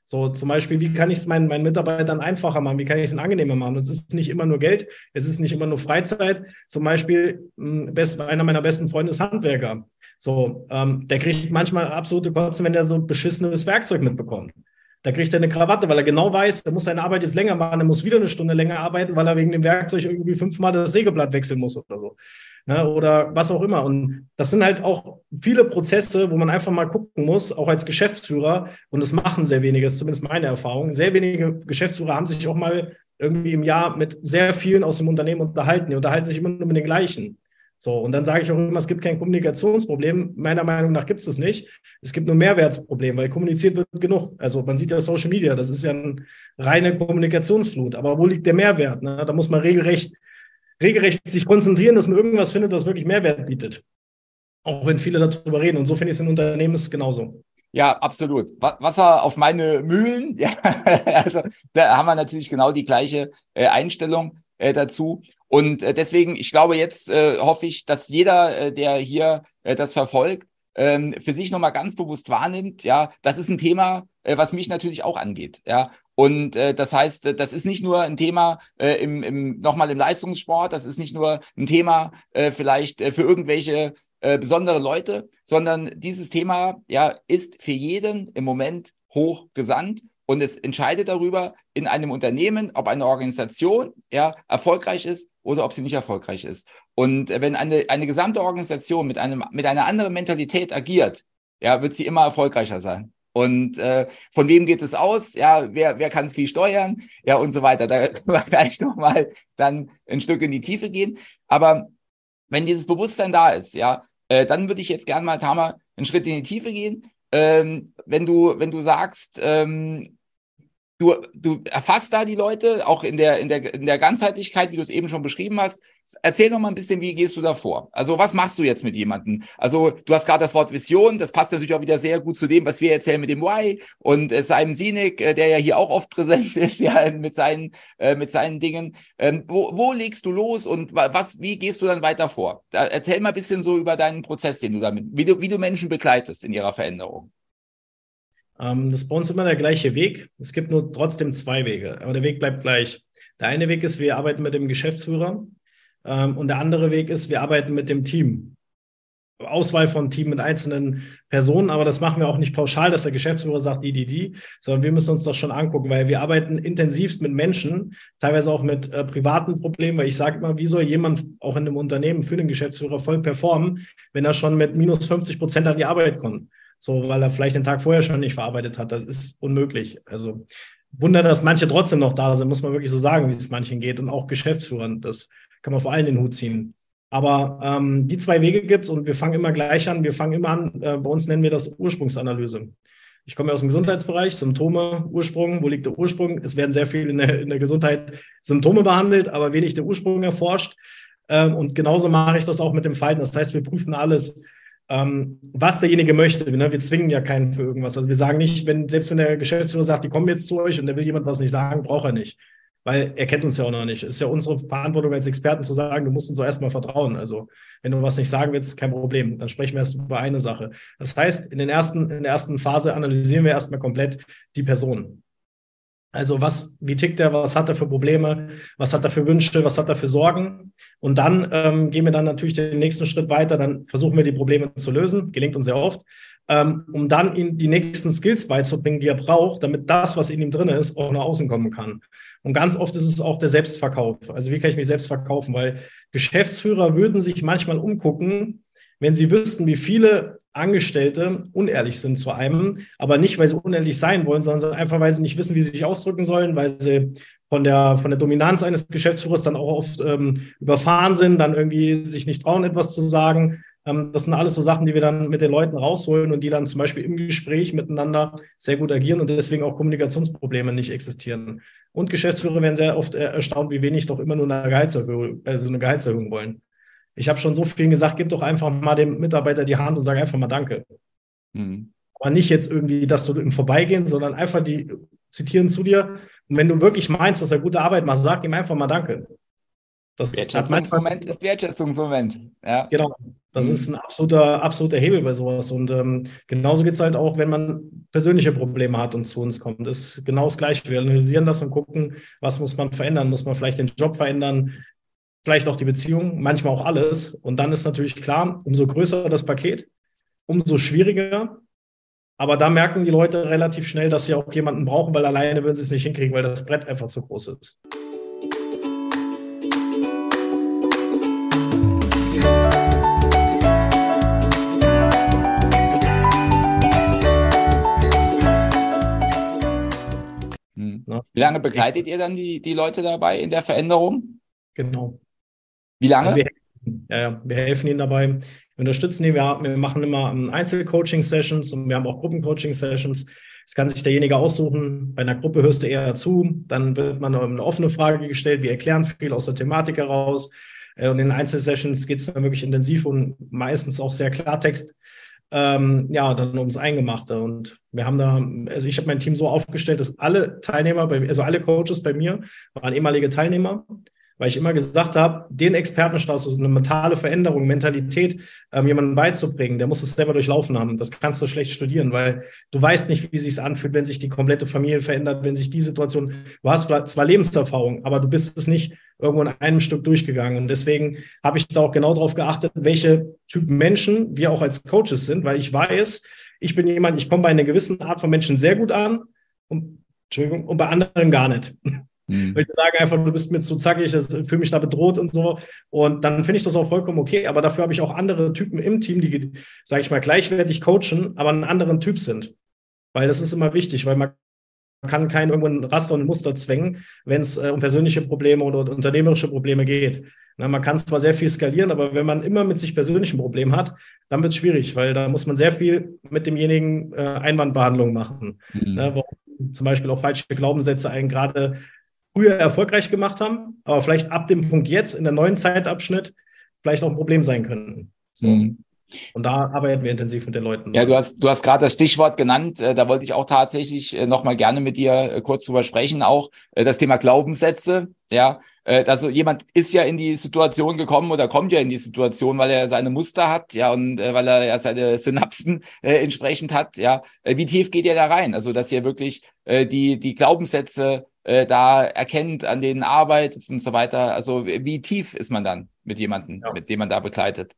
So zum Beispiel, wie kann ich es meinen Mitarbeitern einfacher machen? Wie kann ich es angenehmer machen? Und es ist nicht immer nur Geld, es ist nicht immer nur Freizeit. Zum Beispiel, einer meiner besten Freunde ist Handwerker. So, der kriegt manchmal absolute Kotzen, wenn der so beschissenes Werkzeug mitbekommt. Da kriegt er eine Krawatte, weil er genau weiß, er muss seine Arbeit jetzt länger machen, er muss wieder eine Stunde länger arbeiten, weil er wegen dem Werkzeug irgendwie 5-mal das Sägeblatt wechseln muss oder so. Ne, oder was auch immer. Und das sind halt auch viele Prozesse, wo man einfach mal gucken muss, auch als Geschäftsführer, und das machen sehr wenige, das ist zumindest meine Erfahrung, sehr wenige Geschäftsführer haben sich auch mal irgendwie im Jahr mit sehr vielen aus dem Unternehmen unterhalten. Die unterhalten sich immer nur mit den gleichen. So, und dann sage ich auch immer, es gibt kein Kommunikationsproblem. Meiner Meinung nach gibt es das nicht. Es gibt nur Mehrwertsproblem, weil kommuniziert wird genug. Also man sieht ja Social Media, das ist ja eine reine Kommunikationsflut. Aber wo liegt der Mehrwert? Ne? Da muss man regelrecht sich konzentrieren, dass man irgendwas findet, das wirklich Mehrwert bietet. Auch wenn viele darüber reden. Und so finde ich es in Unternehmen ist es genauso. Ja, absolut. Wasser auf meine Mühlen. Ja, also da haben wir natürlich genau die gleiche Einstellung dazu. Und deswegen, ich glaube, jetzt hoffe ich, dass jeder, der hier das verfolgt, für sich nochmal ganz bewusst wahrnimmt, ja, das ist ein Thema, was mich natürlich auch angeht, ja. Und das heißt, das ist nicht nur ein Thema nochmal im Leistungssport, das ist nicht nur ein Thema vielleicht für irgendwelche besondere Leute, sondern dieses Thema ja ist für jeden im Moment hochgesandt. Und es entscheidet darüber in einem Unternehmen, ob eine Organisation ja erfolgreich ist oder ob sie nicht erfolgreich ist. Und wenn eine gesamte Organisation mit einer anderen Mentalität agiert, ja, wird sie immer erfolgreicher sein. Und von wem geht es aus? Ja, wer kann es wie steuern? Ja, und so weiter. Da können wir gleich nochmal dann ein Stück in die Tiefe gehen. Aber wenn dieses Bewusstsein da ist, ja, dann würde ich jetzt gerne mal, Tamer, einen Schritt in die Tiefe gehen. Wenn du sagst, du erfasst da die Leute, auch in der Ganzheitlichkeit, wie du es eben schon beschrieben hast. Erzähl noch mal ein bisschen, wie gehst du da vor? Also was machst du jetzt mit jemandem? Also du hast gerade das Wort Vision, das passt natürlich auch wieder sehr gut zu dem, was wir erzählen mit dem Why und Simon Sinek, der ja hier auch oft präsent ist, ja, mit seinen Dingen. Wo legst du los und wie gehst du dann weiter vor? Erzähl mal ein bisschen so über deinen Prozess, den du damit, wie du Menschen begleitest in ihrer Veränderung. Das ist bei uns immer der gleiche Weg. Es gibt nur trotzdem 2 Wege, aber der Weg bleibt gleich. Der eine Weg ist, wir arbeiten mit dem Geschäftsführer und der andere Weg ist, wir arbeiten mit dem Team. Auswahl von Team mit einzelnen Personen, aber das machen wir auch nicht pauschal, dass der Geschäftsführer sagt, sondern wir müssen uns das schon angucken, weil wir arbeiten intensivst mit Menschen, teilweise auch mit privaten Problemen, weil ich sage immer, wie soll jemand auch in einem Unternehmen für den Geschäftsführer voll performen, wenn er schon mit minus 50% an die Arbeit kommt? So, weil er vielleicht den Tag vorher schon nicht verarbeitet hat. Das ist unmöglich. Also Wunder, dass manche trotzdem noch da sind, muss man wirklich so sagen, wie es manchen geht. Und auch Geschäftsführern, das kann man vor allem den Hut ziehen. Aber die 2 Wege gibt es und wir fangen immer gleich an. Wir fangen immer an, bei uns nennen wir das Ursprungsanalyse. Ich komme aus dem Gesundheitsbereich, Symptome, Ursprung, wo liegt der Ursprung? Es werden sehr viel in der Gesundheit Symptome behandelt, aber wenig der Ursprung erforscht. Und genauso mache ich das auch mit dem Verhalten. Das heißt, wir prüfen alles, was derjenige möchte. Ne? Wir zwingen ja keinen für irgendwas. Also wir sagen nicht, selbst wenn der Geschäftsführer sagt, die kommen jetzt zu euch und der will jemand was nicht sagen, braucht er nicht. Weil er kennt uns ja auch noch nicht. Es ist ja unsere Verantwortung als Experten zu sagen, du musst uns doch erstmal vertrauen. Also wenn du was nicht sagen willst, kein Problem. Dann sprechen wir erst über eine Sache. Das heißt, in der ersten Phase analysieren wir erstmal komplett die Person. Also wie tickt er, was hat er für Probleme, was hat er für Wünsche, was hat er für Sorgen? Und dann gehen wir dann natürlich den nächsten Schritt weiter, dann versuchen wir die Probleme zu lösen, gelingt uns sehr oft, um dann ihm die nächsten Skills beizubringen, die er braucht, damit das, was in ihm drin ist, auch nach außen kommen kann. Und ganz oft ist es auch der Selbstverkauf. Also wie kann ich mich selbst verkaufen? Weil Geschäftsführer würden sich manchmal umgucken, wenn sie wüssten, wie viele Angestellte unehrlich sind zu einem, aber nicht, weil sie unehrlich sein wollen, sondern einfach, weil sie nicht wissen, wie sie sich ausdrücken sollen, weil sie von der Dominanz eines Geschäftsführers dann auch oft überfahren sind, dann irgendwie sich nicht trauen, etwas zu sagen. Das sind alles so Sachen, die wir dann mit den Leuten rausholen und die dann zum Beispiel im Gespräch miteinander sehr gut agieren und deswegen auch Kommunikationsprobleme nicht existieren. Und Geschäftsführer werden sehr oft erstaunt, wie wenig doch immer nur eine Gehaltserhöhung wollen. Ich habe schon so vielen gesagt, gib doch einfach mal dem Mitarbeiter die Hand und sag einfach mal Danke. Mhm. Aber nicht jetzt irgendwie, dass du im Vorbeigehen, sondern einfach die zitieren zu dir. Und wenn du wirklich meinst, dass er gute Arbeit macht, sag ihm einfach mal Danke. Wertschätzungsmoment ist Wertschätzungsmoment. Ja. Genau. Das ist ein absoluter Hebel bei sowas. Und genauso geht es halt auch, wenn man persönliche Probleme hat und zu uns kommt. Das ist genau das Gleiche. Wir analysieren das und gucken, was muss man verändern. Muss man vielleicht den Job verändern, vielleicht auch die Beziehung, manchmal auch alles. Und dann ist natürlich klar, umso größer das Paket, umso schwieriger. Aber da merken die Leute relativ schnell, dass sie auch jemanden brauchen, weil alleine würden sie es nicht hinkriegen, weil das Brett einfach zu groß ist. Wie lange begleitet ihr dann die Leute dabei in der Veränderung? Genau. Wie lange? Also wir helfen ihnen dabei. Wir unterstützen ihn. Wir machen immer Einzelcoaching-Sessions und wir haben auch Gruppencoaching-Sessions. Das kann sich derjenige aussuchen. Bei einer Gruppe hörst du eher zu. Dann wird man eine offene Frage gestellt. Wir erklären viel aus der Thematik heraus. Und in den Einzelsessions geht es dann wirklich intensiv und meistens auch sehr Klartext. Dann ums Eingemachte. Und wir haben ich habe mein Team so aufgestellt, dass alle Teilnehmer, alle Coaches bei mir waren ehemalige Teilnehmer, weil ich immer gesagt habe, den Expertenstatus, eine mentale Veränderung, Mentalität, jemandem beizubringen, der muss es selber durchlaufen haben. Das kannst du schlecht studieren, weil du weißt nicht, wie es sich anfühlt, wenn sich die komplette Familie verändert, wenn sich die Situation, du hast zwar Lebenserfahrung, aber du bist es nicht irgendwo in einem Stück durchgegangen. Und deswegen habe ich da auch genau darauf geachtet, welche Typen Menschen wir auch als Coaches sind, weil ich weiß, ich bin jemand, ich komme bei einer gewissen Art von Menschen sehr gut an und bei anderen gar nicht. Weil ich sage einfach, du bist mir zu zackig, ich fühle mich da bedroht und so. Und dann finde ich das auch vollkommen okay. Aber dafür habe ich auch andere Typen im Team, die, sage ich mal, gleichwertig coachen, aber einen anderen Typ sind. Weil das ist immer wichtig, weil man kann keinen irgendwo ein Raster und ein Muster zwängen, wenn es um persönliche Probleme oder unternehmerische Probleme geht. Man kann zwar sehr viel skalieren, aber wenn man immer mit sich persönlichen Problemen hat, dann wird es schwierig, weil da muss man sehr viel mit demjenigen Einwandbehandlung machen. Wo zum Beispiel auch falsche Glaubenssätze einen gerade früher erfolgreich gemacht haben, aber vielleicht ab dem Punkt jetzt in der neuen Zeitabschnitt vielleicht auch ein Problem sein könnten. So. Und da arbeiten wir intensiv mit den Leuten. Ja, du hast gerade das Stichwort genannt. Da wollte ich auch tatsächlich nochmal gerne mit dir kurz drüber sprechen. Auch das Thema Glaubenssätze. Ja, also jemand ist ja in die Situation gekommen oder kommt ja in die Situation, weil er seine Muster hat, ja, und weil er ja seine Synapsen entsprechend hat. Ja, wie tief geht ihr da rein? Also, dass ihr wirklich die Glaubenssätze da erkennt, an denen arbeitet und so weiter. Also, wie tief ist man dann mit jemandem, mit dem man da begleitet?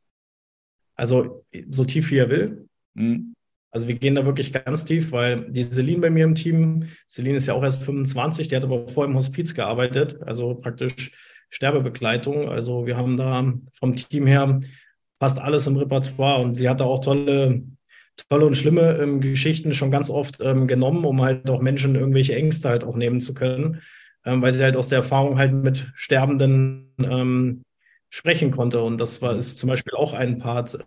Also so tief wie er will. Also wir gehen da wirklich ganz tief, weil die Celine bei mir im Team, Celine ist ja auch erst 25, die hat aber vorher im Hospiz gearbeitet, also praktisch Sterbebegleitung. Also wir haben da vom Team her fast alles im Repertoire und sie hat da auch tolle und schlimme Geschichten schon ganz oft genommen, um halt auch Menschen irgendwelche Ängste halt auch nehmen zu können, weil sie halt aus der Erfahrung halt mit Sterbenden sprechen konnte. Und das ist zum Beispiel auch ein Part.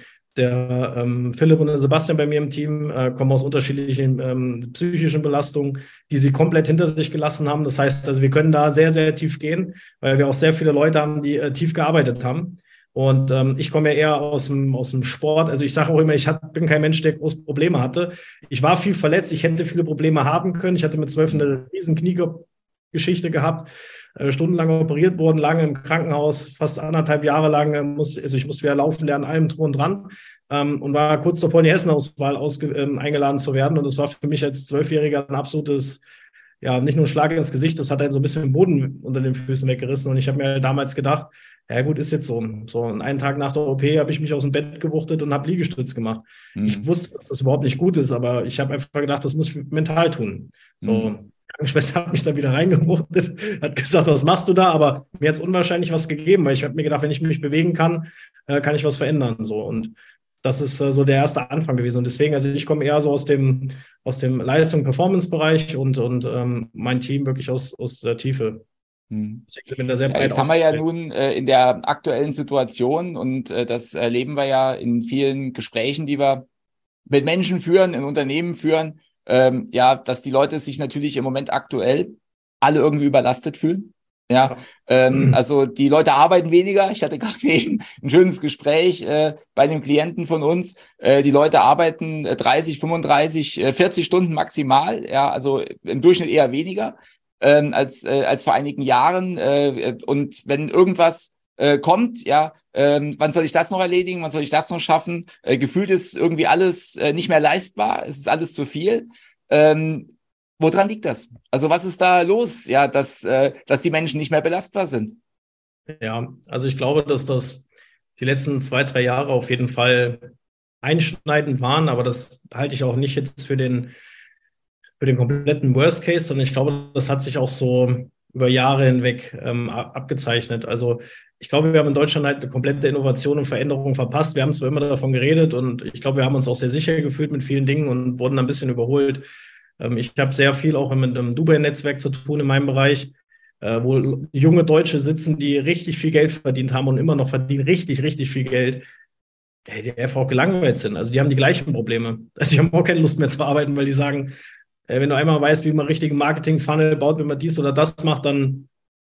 Der Philipp und der Sebastian bei mir im Team kommen aus unterschiedlichen psychischen Belastungen, die sie komplett hinter sich gelassen haben. Das heißt, also wir können da sehr, sehr tief gehen, weil wir auch sehr viele Leute haben, die tief gearbeitet haben. Und ich komme ja eher aus dem Sport. Also ich sage auch immer, bin kein Mensch, der große Probleme hatte. Ich war viel verletzt. Ich hätte viele Probleme haben können. Ich hatte mit 12 eine riesen Kniegeschichte gehabt. Stundenlang operiert worden, lange im Krankenhaus, fast 1,5 Jahre lang. Ich musste wieder laufen lernen, allem drum und dran. Und war kurz davor, in die Hessenauswahl eingeladen zu werden. Und das war für mich als 12-Jähriger ein absolutes, ja, nicht nur ein Schlag ins Gesicht, das hat einen so ein bisschen den Boden unter den Füßen weggerissen. Und ich habe mir damals gedacht, ja gut, ist jetzt so. So, und einen Tag nach der OP habe ich mich aus dem Bett gewuchtet und habe Liegestütz gemacht. Ich wusste, dass das überhaupt nicht gut ist, aber ich habe einfach gedacht, das muss ich mental tun. So. Die Krankenschwester hat mich da wieder reingewuchtet, hat gesagt, was machst du da? Aber mir hat es unwahrscheinlich was gegeben, weil ich habe mir gedacht, wenn ich mich bewegen kann, kann ich was verändern. So. Und das ist so der erste Anfang gewesen. Und deswegen, also ich komme eher so aus dem Leistung-Performance-Bereich und mein Team wirklich aus der Tiefe. Deswegen sind wir da sehr breit jetzt haben wir ja nun in der aktuellen Situation und das erleben wir ja in vielen Gesprächen, die wir mit Menschen führen, in Unternehmen führen, dass die Leute sich natürlich im Moment aktuell alle irgendwie überlastet fühlen. Ja, also die Leute arbeiten weniger. Ich hatte gerade eben ein schönes Gespräch bei einem Klienten von uns. Die Leute arbeiten 30, 35, 40 Stunden maximal. Ja, also im Durchschnitt eher weniger als vor einigen Jahren. Und wenn irgendwas kommt, ja, wann soll ich das noch erledigen, wann soll ich das noch schaffen? Gefühlt ist irgendwie alles nicht mehr leistbar, es ist alles zu viel. Woran liegt das? Also was ist da los, ja, dass die Menschen nicht mehr belastbar sind? Ja, also ich glaube, dass das die letzten 2, 3 Jahre auf jeden Fall einschneidend waren, aber das halte ich auch nicht jetzt für den kompletten Worst Case, sondern ich glaube, das hat sich auch so über Jahre hinweg abgezeichnet. Also ich glaube, wir haben in Deutschland halt eine komplette Innovation und Veränderung verpasst. Wir haben zwar immer davon geredet und ich glaube, wir haben uns auch sehr sicher gefühlt mit vielen Dingen und wurden ein bisschen überholt. Ich habe sehr viel auch mit einem Dubai-Netzwerk zu tun in meinem Bereich, wo junge Deutsche sitzen, die richtig viel Geld verdient haben und immer noch verdienen richtig, richtig viel Geld, die einfach auch gelangweilt sind. Also die haben die gleichen Probleme. Also die haben auch keine Lust mehr zu arbeiten, weil die sagen, wenn du einmal weißt, wie man richtigen Marketing-Funnel baut, wenn man dies oder das macht, dann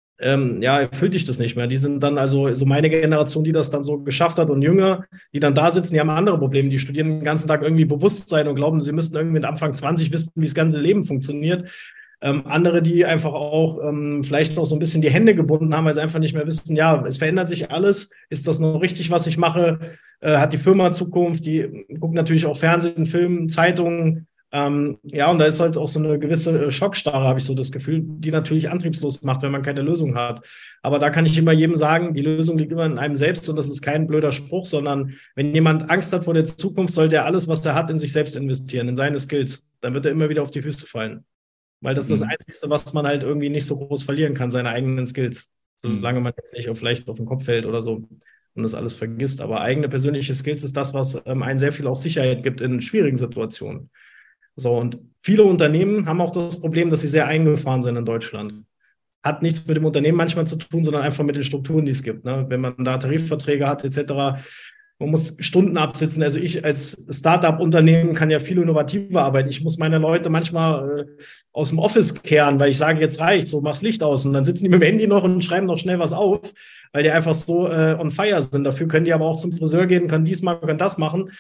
erfüllt dich das nicht mehr. Die sind dann also so meine Generation, die das dann so geschafft hat und jünger, die dann da sitzen, die haben andere Probleme. Die studieren den ganzen Tag irgendwie Bewusstsein und glauben, sie müssten irgendwie mit Anfang 20 wissen, wie das ganze Leben funktioniert. Andere, die einfach auch vielleicht noch so ein bisschen die Hände gebunden haben, weil sie einfach nicht mehr wissen, ja, es verändert sich alles. Ist das noch richtig, was ich mache? Hat die Firma Zukunft? Die gucken natürlich auch Fernsehen, Film, Zeitungen. Und da ist halt auch so eine gewisse Schockstarre, habe ich so das Gefühl, die natürlich antriebslos macht, wenn man keine Lösung hat. Aber da kann ich immer jedem sagen, die Lösung liegt immer in einem selbst und das ist kein blöder Spruch, sondern wenn jemand Angst hat vor der Zukunft, sollte er alles, was er hat, in sich selbst investieren, in seine Skills. Dann wird er immer wieder auf die Füße fallen. Weil das ist das Einzige, was man halt irgendwie nicht so groß verlieren kann, seine eigenen Skills. Solange man jetzt nicht vielleicht auf den Kopf fällt oder so und das alles vergisst. Aber eigene persönliche Skills ist das, was einen sehr viel auch Sicherheit gibt in schwierigen Situationen. So, und viele Unternehmen haben auch das Problem, dass sie sehr eingefahren sind in Deutschland. Hat nichts mit dem Unternehmen manchmal zu tun, sondern einfach mit den Strukturen, die es gibt. Ne? Wenn man da Tarifverträge hat, etc., man muss Stunden absitzen. Also ich als Startup-Unternehmen kann ja viel innovativer arbeiten. Ich muss meine Leute manchmal aus dem Office kehren, weil ich sage, jetzt reicht, so mach's Licht aus. Und dann sitzen die mit dem Handy noch und schreiben noch schnell was auf, weil die einfach so on fire sind. Dafür können die aber auch zum Friseur gehen, können dies machen, können das machen.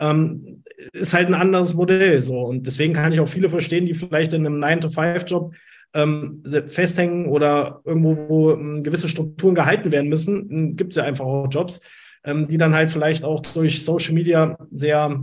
Ist halt ein anderes Modell. So. Und deswegen kann ich auch viele verstehen, die vielleicht in einem 9-to-5-Job festhängen oder irgendwo, wo gewisse Strukturen gehalten werden müssen. Gibt es ja einfach auch Jobs, die dann halt vielleicht auch durch Social Media sehr,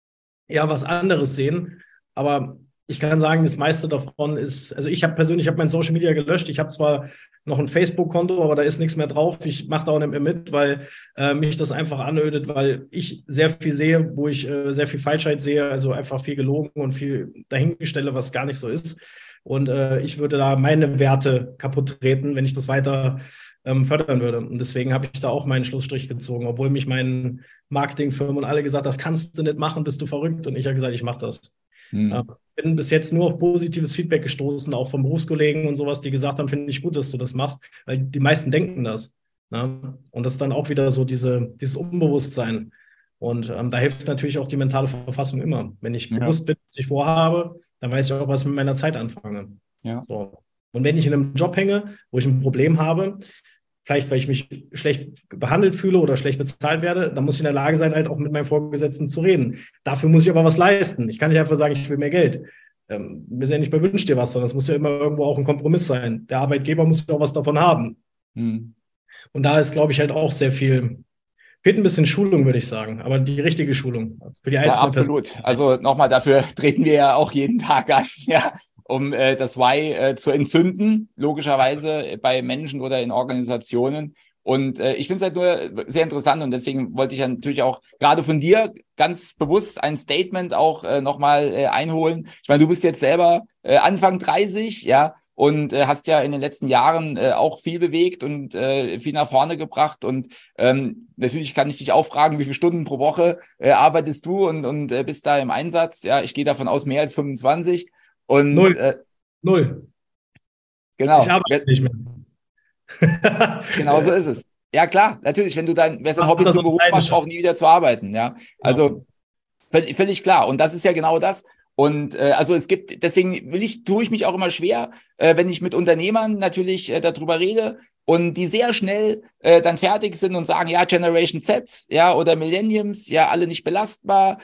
was anderes sehen. Aber ich kann sagen, das meiste davon ist, also ich habe mein Social Media gelöscht. Ich habe zwar noch ein Facebook-Konto, aber da ist nichts mehr drauf. Ich mache da auch nicht mehr mit, weil mich das einfach anödet, weil ich sehr viel sehe, wo ich sehr viel Falschheit sehe, also einfach viel gelogen und viel dahingestellt, was gar nicht so ist. Und ich würde da meine Werte kaputt treten, wenn ich das weiter fördern würde. Und deswegen habe ich da auch meinen Schlussstrich gezogen, obwohl mich meine Marketingfirmen und alle gesagt haben, das kannst du nicht machen, bist du verrückt. Und ich habe gesagt, ich mache das. Bin bis jetzt nur auf positives Feedback gestoßen, auch von Berufskollegen und sowas, die gesagt haben, finde ich gut, dass du das machst, weil die meisten denken das. Ne? Und das ist dann auch wieder so dieses Unbewusstsein. Und da hilft natürlich auch die mentale Verfassung immer. Wenn ich bewusst bin, was ich vorhabe, dann weiß ich auch, was ich mit meiner Zeit anfange. Ja. So. Und wenn ich in einem Job hänge, wo ich ein Problem habe, vielleicht weil ich mich schlecht behandelt fühle oder schlecht bezahlt werde, dann muss ich in der Lage sein, halt auch mit meinem Vorgesetzten zu reden. Dafür muss ich aber was leisten. Ich kann nicht einfach sagen, ich will mehr Geld. Mir ist ja nicht mehr wünscht dir was, sondern es muss ja immer irgendwo auch ein Kompromiss sein. Der Arbeitgeber muss ja auch was davon haben. Und da ist, glaube ich, halt auch sehr viel, fehlt ein bisschen Schulung, würde ich sagen, aber die richtige Schulung für die einzelne Person. Ja, absolut. Also nochmal, dafür treten wir ja auch jeden Tag an, ja, um das Why zu entzünden, logischerweise bei Menschen oder in Organisationen. Und ich finde es halt nur sehr interessant und deswegen wollte ich ja natürlich auch gerade von dir ganz bewusst ein Statement auch nochmal einholen. Ich meine, du bist jetzt selber Anfang 30, ja, und hast ja in den letzten Jahren auch viel bewegt und viel nach vorne gebracht. Und natürlich kann ich dich auch fragen, wie viele Stunden pro Woche arbeitest du und bist da im Einsatz? Ja, ich gehe davon aus, mehr als 25. Und, 0. Genau. Ich arbeite nicht mehr. Genau so ist es. Ja, klar, natürlich, wenn du wer sein Hobby zum Beruf macht, auch nie wieder zu arbeiten. Ja, also völlig klar. Und das ist ja genau das. Und also es gibt, deswegen tue ich mich auch immer schwer, wenn ich mit Unternehmern natürlich darüber rede, und die sehr schnell dann fertig sind und sagen, ja, Generation Z, ja, oder Millenniums, ja, alle nicht belastbar,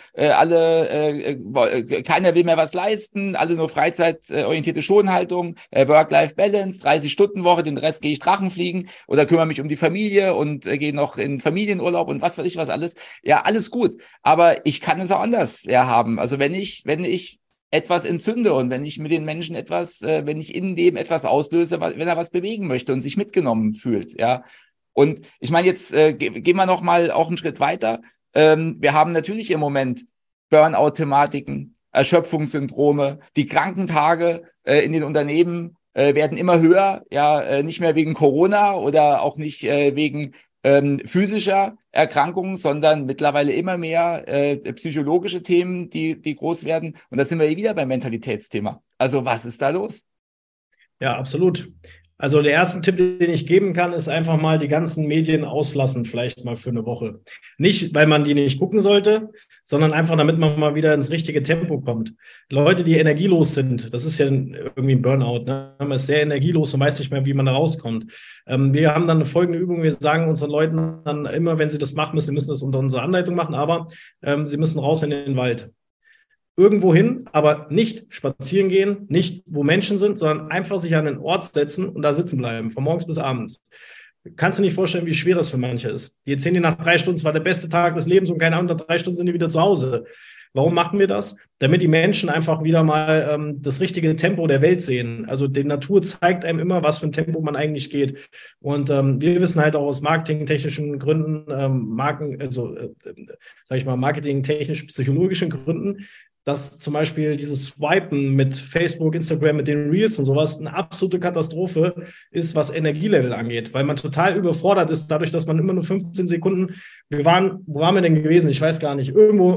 keiner will mehr was leisten, alle nur freizeitorientierte Schonhaltung, Work-Life-Balance, 30-Stunden-Woche, den Rest gehe ich Drachenfliegen oder kümmere mich um die Familie und gehe noch in Familienurlaub und was weiß ich was alles. Ja, alles gut, aber ich kann es auch anders haben. Also wenn ich etwas entzünde und wenn ich mit den Menschen wenn ich in dem etwas auslöse, wenn er was bewegen möchte und sich mitgenommen fühlt, ja. Und ich meine, jetzt gehen wir noch mal auch einen Schritt weiter. Wir haben natürlich im Moment Burnout-Thematiken, Erschöpfungssyndrome, die Krankentage in den Unternehmen werden immer höher, ja, nicht mehr wegen Corona oder auch nicht wegen physischer Erkrankungen, sondern mittlerweile immer mehr psychologische Themen, die groß werden. Und da sind wir wieder beim Mentalitätsthema. Also was ist da los? Ja, absolut. Also der erste Tipp, den ich geben kann, ist einfach mal die ganzen Medien auslassen, vielleicht mal für eine Woche. Nicht, weil man die nicht gucken sollte, sondern einfach, damit man mal wieder ins richtige Tempo kommt. Leute, die energielos sind, das ist ja irgendwie ein Burnout, ne? Man ist sehr energielos und weiß nicht mehr, wie man da rauskommt. Wir haben dann eine folgende Übung, wir sagen unseren Leuten dann immer, wenn sie das machen müssen, sie müssen das unter unserer Anleitung machen, aber sie müssen raus in den Wald. Irgendwo hin, aber nicht spazieren gehen, nicht wo Menschen sind, sondern einfach sich an den Ort setzen und da sitzen bleiben, von morgens bis abends. Kannst du nicht vorstellen, wie schwer das für manche ist. Die erzählen dir nach 3 Stunden, es war der beste Tag des Lebens und keine Ahnung, nach 3 Stunden sind die wieder zu Hause. Warum machen wir das? Damit die Menschen einfach wieder mal das richtige Tempo der Welt sehen. Also die Natur zeigt einem immer, was für ein Tempo man eigentlich geht. Und wir wissen halt auch aus marketingtechnischen Gründen, marketingtechnisch-psychologischen Gründen, dass zum Beispiel dieses Swipen mit Facebook, Instagram, mit den Reels und sowas eine absolute Katastrophe ist, was Energielevel angeht, weil man total überfordert ist, dadurch, dass man immer nur 15 Sekunden, wo waren wir denn gewesen? Ich weiß gar nicht, irgendwo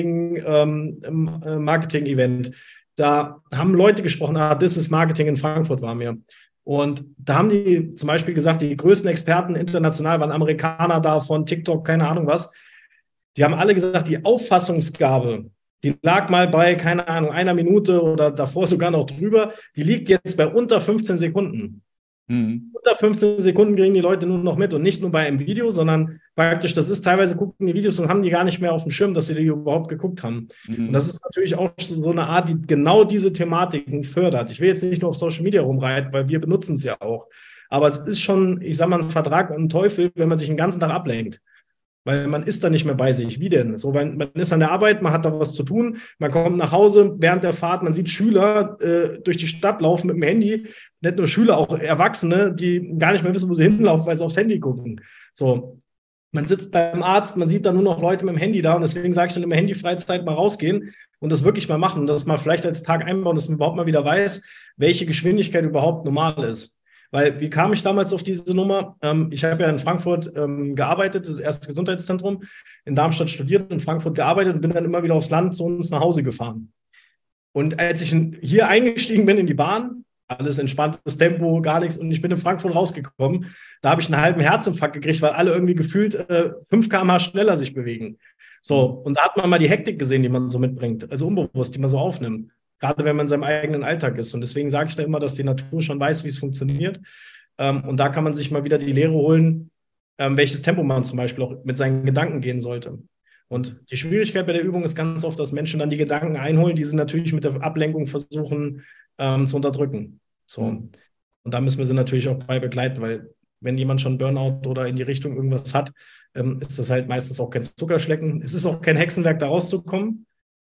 Marketing-Event. Da haben Leute gesprochen, This is Marketing in Frankfurt waren wir. Und da haben die zum Beispiel gesagt, die größten Experten international waren Amerikaner da von TikTok, keine Ahnung was. Die haben alle gesagt, die Auffassungsgabe, die lag mal bei, keine Ahnung, 1 Minute oder davor sogar noch drüber. Die liegt jetzt bei unter 15 Sekunden. Unter 15 Sekunden kriegen die Leute nur noch mit und nicht nur bei einem Video, sondern praktisch, das ist teilweise, gucken die Videos und haben die gar nicht mehr auf dem Schirm, dass sie die überhaupt geguckt haben. Und das ist natürlich auch so eine Art, die genau diese Thematiken fördert. Ich will jetzt nicht nur auf Social Media rumreiten, weil wir benutzen es ja auch. Aber es ist schon, ich sag mal, ein Vertrag und ein Teufel, wenn man sich den ganzen Tag ablenkt. Weil man ist da nicht mehr bei sich. Wie denn? So, man ist an der Arbeit, man hat da was zu tun, man kommt nach Hause während der Fahrt, man sieht Schüler durch die Stadt laufen mit dem Handy, nicht nur Schüler, auch Erwachsene, die gar nicht mehr wissen, wo sie hinlaufen, weil sie aufs Handy gucken. So, man sitzt beim Arzt, man sieht da nur noch Leute mit dem Handy da und deswegen sage ich dann immer Handyfreizeit mal rausgehen und das wirklich mal machen und das mal vielleicht als Tag einbauen, dass man überhaupt mal wieder weiß, welche Geschwindigkeit überhaupt normal ist. Weil, wie kam ich damals auf diese Nummer? Ich habe ja in Frankfurt gearbeitet, das erste Gesundheitszentrum, in Darmstadt studiert, in Frankfurt gearbeitet und bin dann immer wieder aufs Land zu uns nach Hause gefahren. Und als ich hier eingestiegen bin in die Bahn, alles entspanntes Tempo, gar nichts, und ich bin in Frankfurt rausgekommen, da habe ich einen halben Herzinfarkt gekriegt, weil alle irgendwie gefühlt 5 km/h schneller sich bewegen. So, und da hat man mal die Hektik gesehen, die man so mitbringt, also unbewusst, die man so aufnimmt. Gerade wenn man in seinem eigenen Alltag ist. Und deswegen sage ich da immer, dass die Natur schon weiß, wie es funktioniert. Und da kann man sich mal wieder die Lehre holen, welches Tempo man zum Beispiel auch mit seinen Gedanken gehen sollte. Und die Schwierigkeit bei der Übung ist ganz oft, dass Menschen dann die Gedanken einholen, die sie natürlich mit der Ablenkung versuchen zu unterdrücken. So. Und da müssen wir sie natürlich auch bei begleiten, weil wenn jemand schon Burnout oder in die Richtung irgendwas hat, ist das halt meistens auch kein Zuckerschlecken. Es ist auch kein Hexenwerk, da rauszukommen,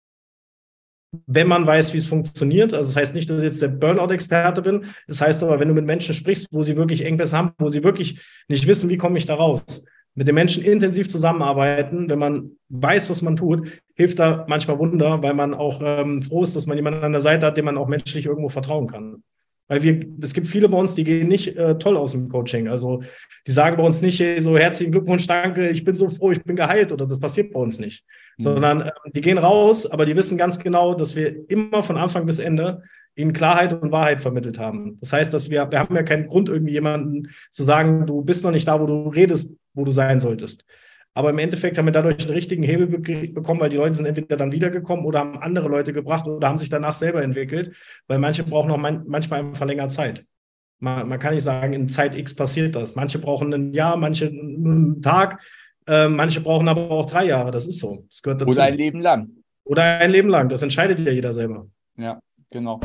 wenn man weiß, wie es funktioniert. Also das heißt nicht, dass ich jetzt der Burnout-Experte bin. Das heißt aber, wenn du mit Menschen sprichst, wo sie wirklich Engpässe haben, wo sie wirklich nicht wissen, wie komme ich da raus, mit den Menschen intensiv zusammenarbeiten, wenn man weiß, was man tut, hilft da manchmal Wunder, weil man auch froh ist, dass man jemanden an der Seite hat, dem man auch menschlich irgendwo vertrauen kann. Weil es gibt viele bei uns, die gehen nicht toll aus dem Coaching. Also die sagen bei uns nicht so, herzlichen Glückwunsch, danke, ich bin so froh, ich bin geheilt, oder das passiert bei uns nicht. Sondern die gehen raus, aber die wissen ganz genau, dass wir immer von Anfang bis Ende ihnen Klarheit und Wahrheit vermittelt haben. Das heißt, dass wir haben ja keinen Grund, irgendwie jemanden zu sagen, du bist noch nicht da, wo du redest, wo du sein solltest. Aber im Endeffekt haben wir dadurch einen richtigen Hebel bekommen, weil die Leute sind entweder dann wiedergekommen oder haben andere Leute gebracht oder haben sich danach selber entwickelt, weil manche brauchen auch manchmal einfach länger Zeit. Man kann nicht sagen, in Zeit X passiert das. Manche brauchen ein Jahr, manche einen Tag, manche brauchen aber auch 3 Jahre. Das ist so. Das gehört dazu. Oder ein Leben lang. Oder ein Leben lang. Das entscheidet ja jeder selber. Ja, genau.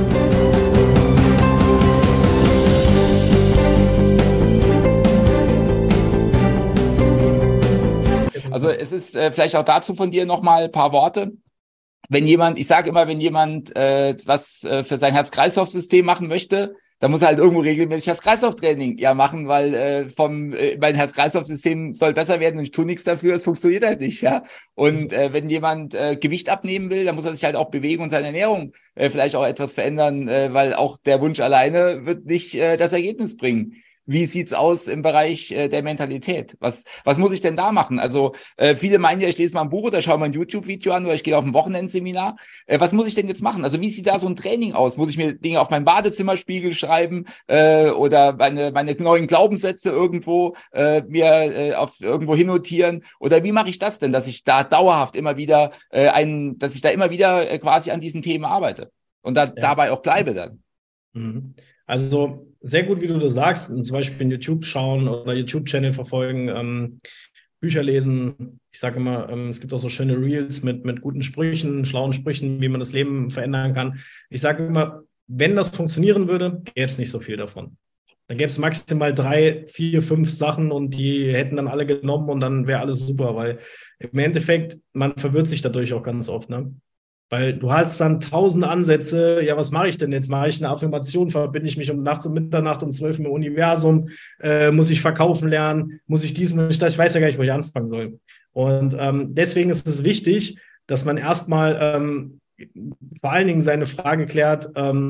Also es ist vielleicht auch dazu von dir nochmal ein paar Worte. Ich sage immer, wenn jemand was für sein Herz-Kreislauf-System machen möchte, dann muss er halt irgendwo regelmäßig Herz-Kreislauf-Training mein Herz-Kreislauf-System soll besser werden und ich tue nichts dafür, es funktioniert halt nicht, ja. Und wenn jemand Gewicht abnehmen will, dann muss er sich halt auch bewegen und seine Ernährung vielleicht auch etwas verändern, weil auch der Wunsch alleine wird nicht das Ergebnis bringen. Wie sieht's aus im Bereich der Mentalität? Was muss ich denn da machen? Also viele meinen ja, ich lese mal ein Buch oder schaue mal ein YouTube-Video an oder ich gehe auf ein Wochenendseminar. Was muss ich denn jetzt machen? Also wie sieht da so ein Training aus? Muss ich mir Dinge auf meinen Badezimmerspiegel schreiben oder meine neuen Glaubenssätze irgendwo irgendwo hinnotieren? Oder wie mache ich das denn, dass ich da dauerhaft immer wieder quasi an diesen Themen arbeite und dabei auch bleibe dann? Mhm. Also sehr gut, wie du das sagst, zum Beispiel YouTube schauen oder YouTube-Channel verfolgen, Bücher lesen. Ich sage immer, es gibt auch so schöne Reels mit guten Sprüchen, schlauen Sprüchen, wie man das Leben verändern kann. Ich sage immer, wenn das funktionieren würde, gäbe es nicht so viel davon. Dann gäbe es maximal 3, 4, 5 Sachen und die hätten dann alle genommen und dann wäre alles super, weil im Endeffekt, man verwirrt sich dadurch auch ganz oft, ne? Weil du hast dann 1000 Ansätze, ja, was mache ich denn jetzt? Mache ich eine Affirmation, verbinde ich mich nachts um Mitternacht um 12 im Universum, muss ich verkaufen lernen, muss ich dies, muss ich das, ich weiß ja gar nicht, wo ich anfangen soll. Und deswegen ist es wichtig, dass man erstmal vor allen Dingen seine Frage klärt,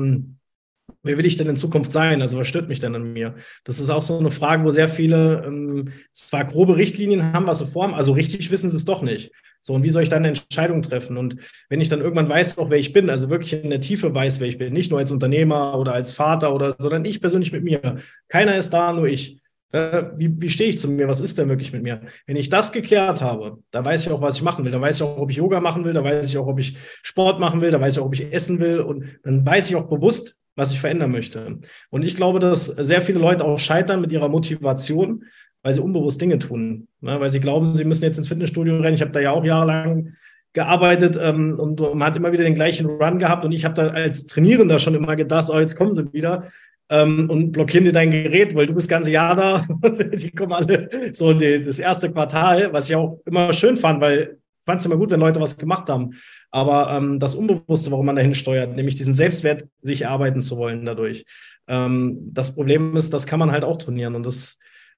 wer will ich denn in Zukunft sein? Also was stört mich denn an mir? Das ist auch so eine Frage, wo sehr viele zwar grobe Richtlinien haben, was sie vorhaben, also richtig wissen sie es doch nicht. So, und wie soll ich dann eine Entscheidung treffen? Und wenn ich dann irgendwann weiß, auch wer ich bin, also wirklich in der Tiefe weiß, wer ich bin, nicht nur als Unternehmer oder als Vater sondern ich persönlich mit mir. Keiner ist da, nur ich. Wie stehe ich zu mir? Was ist denn wirklich mit mir? Wenn ich das geklärt habe, dann weiß ich auch, was ich machen will. Dann weiß ich auch, ob ich Yoga machen will. Dann weiß ich auch, ob ich Sport machen will. Dann weiß ich auch, ob ich essen will. Und dann weiß ich auch bewusst, was ich verändern möchte. Und ich glaube, dass sehr viele Leute auch scheitern mit ihrer Motivation, weil sie unbewusst Dinge tun, ne? Weil sie glauben, sie müssen jetzt ins Fitnessstudio rennen. Ich habe da ja auch jahrelang gearbeitet und man hat immer wieder den gleichen Run gehabt und ich habe da als Trainierender schon immer gedacht, oh, jetzt kommen sie wieder und blockieren dir dein Gerät, weil du bist das ganze Jahr da. Die kommen alle so das erste Quartal, was ich auch immer schön fand, weil ich fand es immer gut, wenn Leute was gemacht haben. Aber das Unbewusste, warum man dahin steuert, nämlich diesen Selbstwert sich erarbeiten zu wollen dadurch. Das Problem ist, das kann man halt auch trainieren und das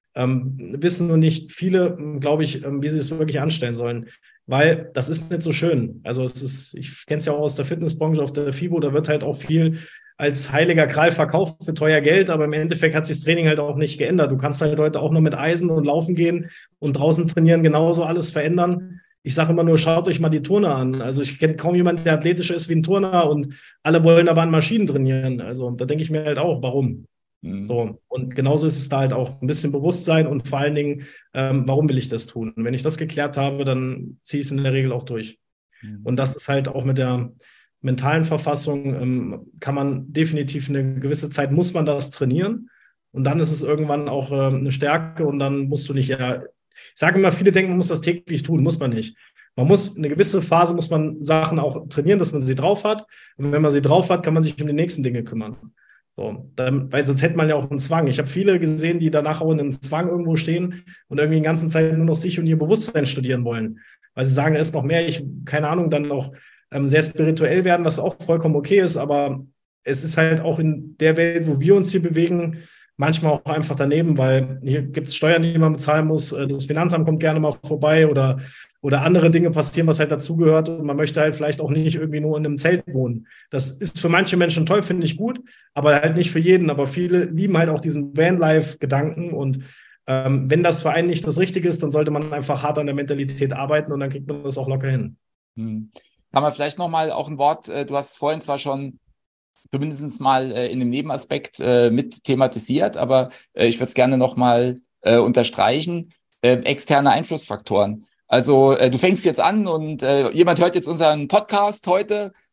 wissen nur nicht viele, glaube ich, wie sie es wirklich anstellen sollen. Weil das ist nicht so schön. Also ich kenne es ja auch aus der Fitnessbranche, auf der FIBO, da wird halt auch viel als heiliger Gral verkauft für teuer Geld, aber im Endeffekt hat sich das Training halt auch nicht geändert. Du kannst halt heute auch noch mit Eisen und laufen gehen und draußen trainieren, genauso alles verändern. Ich sage immer nur, schaut euch mal die Turner an. Also ich kenne kaum jemanden, der athletischer ist wie ein Turner und alle wollen aber an Maschinen trainieren. Also da denke ich mir halt auch, warum? So, und genauso ist es da halt auch ein bisschen Bewusstsein und vor allen Dingen, warum will ich das tun? Und wenn ich das geklärt habe, dann ziehe ich es in der Regel auch durch. Und das ist halt auch mit der mentalen Verfassung, kann man definitiv eine gewisse Zeit, muss man das trainieren und dann ist es irgendwann auch eine Stärke und dann musst du nicht, ich sage immer, viele denken, man muss das täglich tun, muss man nicht. Man muss eine gewisse Phase, muss man Sachen auch trainieren, dass man sie drauf hat und wenn man sie drauf hat, kann man sich um die nächsten Dinge kümmern. So, weil sonst hätte man ja auch einen Zwang. Ich habe viele gesehen, die danach auch in einem Zwang irgendwo stehen und irgendwie die ganze Zeit nur noch sich und ihr Bewusstsein studieren wollen. Weil sie sagen, es ist noch mehr, keine Ahnung, dann auch sehr spirituell werden, was auch vollkommen okay ist, aber es ist halt auch in der Welt, wo wir uns hier bewegen, manchmal auch einfach daneben, weil hier gibt es Steuern, die man bezahlen muss, das Finanzamt kommt gerne mal vorbei oder andere Dinge passieren, was halt dazugehört und man möchte halt vielleicht auch nicht irgendwie nur in einem Zelt wohnen. Das ist für manche Menschen toll, finde ich gut, aber halt nicht für jeden. Aber viele lieben halt auch diesen Vanlife-Gedanken und wenn das für einen nicht das Richtige ist, dann sollte man einfach hart an der Mentalität arbeiten und dann kriegt man das auch locker hin. Kann man vielleicht nochmal auch ein Wort, du hast es vorhin zwar schon zumindest mal in einem Nebenaspekt mit thematisiert, aber ich würde es gerne nochmal unterstreichen, externe Einflussfaktoren. Also du fängst jetzt an und jemand hört jetzt unseren Podcast heute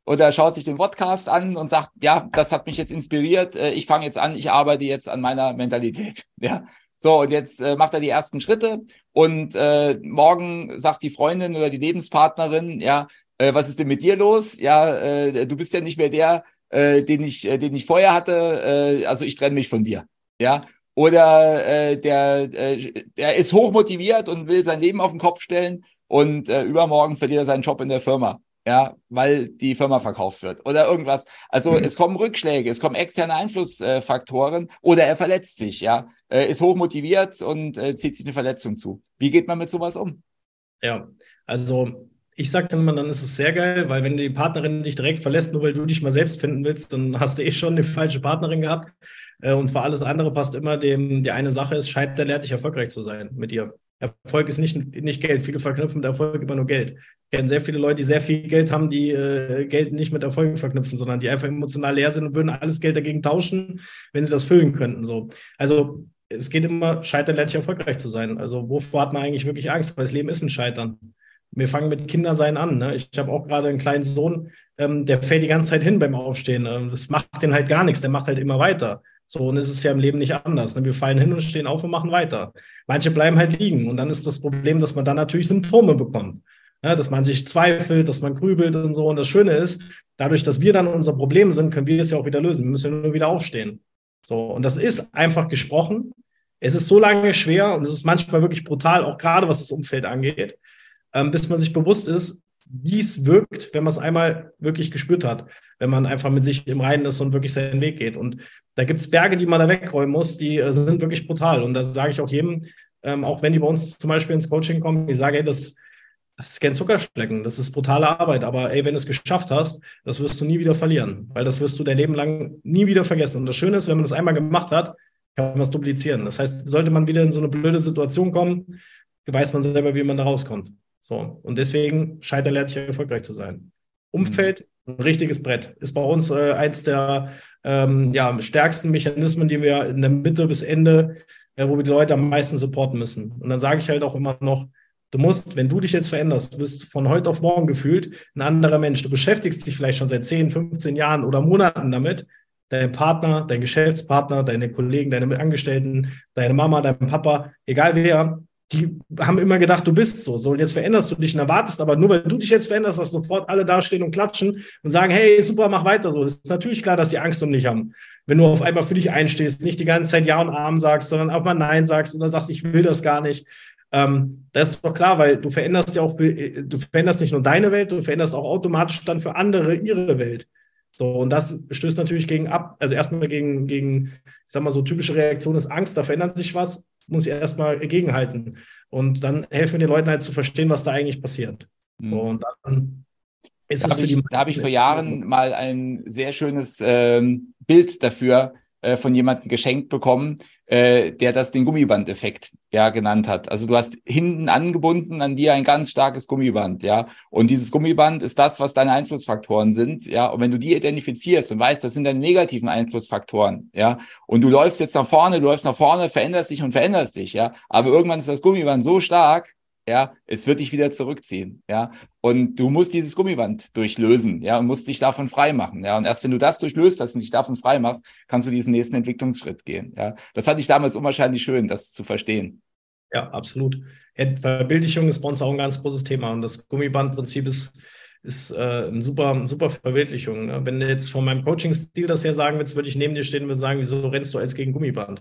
oder schaut sich den Podcast an und sagt, ja, das hat mich jetzt inspiriert, ich fange jetzt an, ich arbeite jetzt an meiner Mentalität. Ja. So, und jetzt macht er die ersten Schritte und morgen sagt die Freundin oder die Lebenspartnerin, ja, was ist denn mit dir los? Ja, du bist ja nicht mehr der, den ich vorher hatte, also ich trenne mich von dir. Ja. Oder der ist hochmotiviert und will sein Leben auf den Kopf stellen und übermorgen verliert er seinen Job in der Firma. Ja, weil die Firma verkauft wird oder irgendwas. Also es kommen Rückschläge, es kommen externe Einflussfaktoren oder er verletzt sich, ja, ist hochmotiviert und zieht sich eine Verletzung zu. Wie geht man mit sowas um? Ja, also ich sage dann immer, dann ist es sehr geil, weil wenn die Partnerin dich direkt verlässt, nur weil du dich mal selbst finden willst, dann hast du schon eine falsche Partnerin gehabt. Und für alles andere passt immer die eine Sache ist, Scheitern lehrt dich erfolgreich zu sein mit dir. Erfolg ist nicht Geld. Viele verknüpfen mit Erfolg immer nur Geld. Ich kenne sehr viele Leute, die sehr viel Geld haben, die Geld nicht mit Erfolg verknüpfen, sondern die einfach emotional leer sind und würden alles Geld dagegen tauschen, wenn sie das füllen könnten. So. Also es geht immer, Scheitern lehrt dich erfolgreich zu sein. Also wovor hat man eigentlich wirklich Angst? Weil das Leben ist ein Scheitern. Wir fangen mit Kindersein an. Ne? Ich habe auch gerade einen kleinen Sohn, der fällt die ganze Zeit hin beim Aufstehen. Das macht den halt gar nichts, der macht halt immer weiter. So, und es ist ja im Leben nicht anders. Ne? Wir fallen hin und stehen auf und machen weiter. Manche bleiben halt liegen. Und dann ist das Problem, dass man dann natürlich Symptome bekommt. Ja, dass man sich zweifelt, dass man grübelt und so. Und das Schöne ist, dadurch, dass wir dann unser Problem sind, können wir es ja auch wieder lösen. Wir müssen ja nur wieder aufstehen. So, und das ist einfach gesprochen. Es ist so lange schwer und es ist manchmal wirklich brutal, auch gerade was das Umfeld angeht, bis man sich bewusst ist, wie es wirkt, wenn man es einmal wirklich gespürt hat, wenn man einfach mit sich im Reinen ist und wirklich seinen Weg geht. Und da gibt es Berge, die man da wegräumen muss, die sind wirklich brutal. Und das sage ich auch jedem, auch wenn die bei uns zum Beispiel ins Coaching kommen, ich sage, ey, das ist kein Zuckerschlecken, das ist brutale Arbeit. Aber ey, wenn du es geschafft hast, das wirst du nie wieder verlieren, weil das wirst du dein Leben lang nie wieder vergessen. Und das Schöne ist, wenn man das einmal gemacht hat, kann man es duplizieren. Das heißt, sollte man wieder in so eine blöde Situation kommen, weiß man selber, wie man da rauskommt. So, und deswegen Scheitern lehrt dich erfolgreich zu sein. Umfeld, ein richtiges Brett. Ist bei uns eins der stärksten Mechanismen, die wir in der Mitte bis Ende, wo wir die Leute am meisten supporten müssen. Und dann sage ich halt auch immer noch, du musst, wenn du dich jetzt veränderst, du bist von heute auf morgen gefühlt ein anderer Mensch. Du beschäftigst dich vielleicht schon seit 10, 15 Jahren oder Monaten damit. Dein Partner, dein Geschäftspartner, deine Kollegen, deine Angestellten, deine Mama, dein Papa, egal wer, die haben immer gedacht, du bist so. Und jetzt veränderst du dich und erwartest, aber nur weil du dich jetzt veränderst, dass sofort alle dastehen und klatschen und sagen, hey, super, mach weiter so. Das ist natürlich klar, dass die Angst um dich haben. Wenn du auf einmal für dich einstehst, nicht die ganze Zeit Ja und Amen sagst, sondern auch mal Nein sagst oder sagst, ich will das gar nicht. Das ist doch klar, weil du veränderst ja auch, du veränderst nicht nur deine Welt, du veränderst auch automatisch dann für andere ihre Welt. So, und das stößt natürlich also erstmal gegen, ich sag mal so, typische Reaktion ist Angst, da verändert sich was, muss ich erstmal gegenhalten. Und dann helfen wir den Leuten halt zu verstehen, was da eigentlich passiert. Mhm. Und dann ist es Da habe ich vor Jahren mal ein sehr schönes Bild dafür von jemandem geschenkt bekommen, der das den Gummibandeffekt genannt hat. Also du hast hinten angebunden an dir ein ganz starkes Gummiband, und dieses Gummiband ist das, was deine Einflussfaktoren sind, und wenn du die identifizierst und weißt, das sind deine negativen Einflussfaktoren, und du läufst jetzt nach vorne, veränderst dich, aber irgendwann ist das Gummiband so stark, es wird dich wieder zurückziehen, und du musst dieses Gummiband durchlösen, und musst dich davon frei machen, und erst wenn du das durchlöst hast und dich davon frei machst, kannst du diesen nächsten Entwicklungsschritt gehen, Das fand ich damals unwahrscheinlich schön, das zu verstehen. Ja, absolut. Verbildlichung ist bei uns auch ein ganz großes Thema und das Gummibandprinzip ist eine super Verbildlichung. Ne? Wenn du jetzt von meinem Coaching-Stil das her sagen willst, würde ich neben dir stehen und würde sagen, wieso rennst du als gegen Gummiband?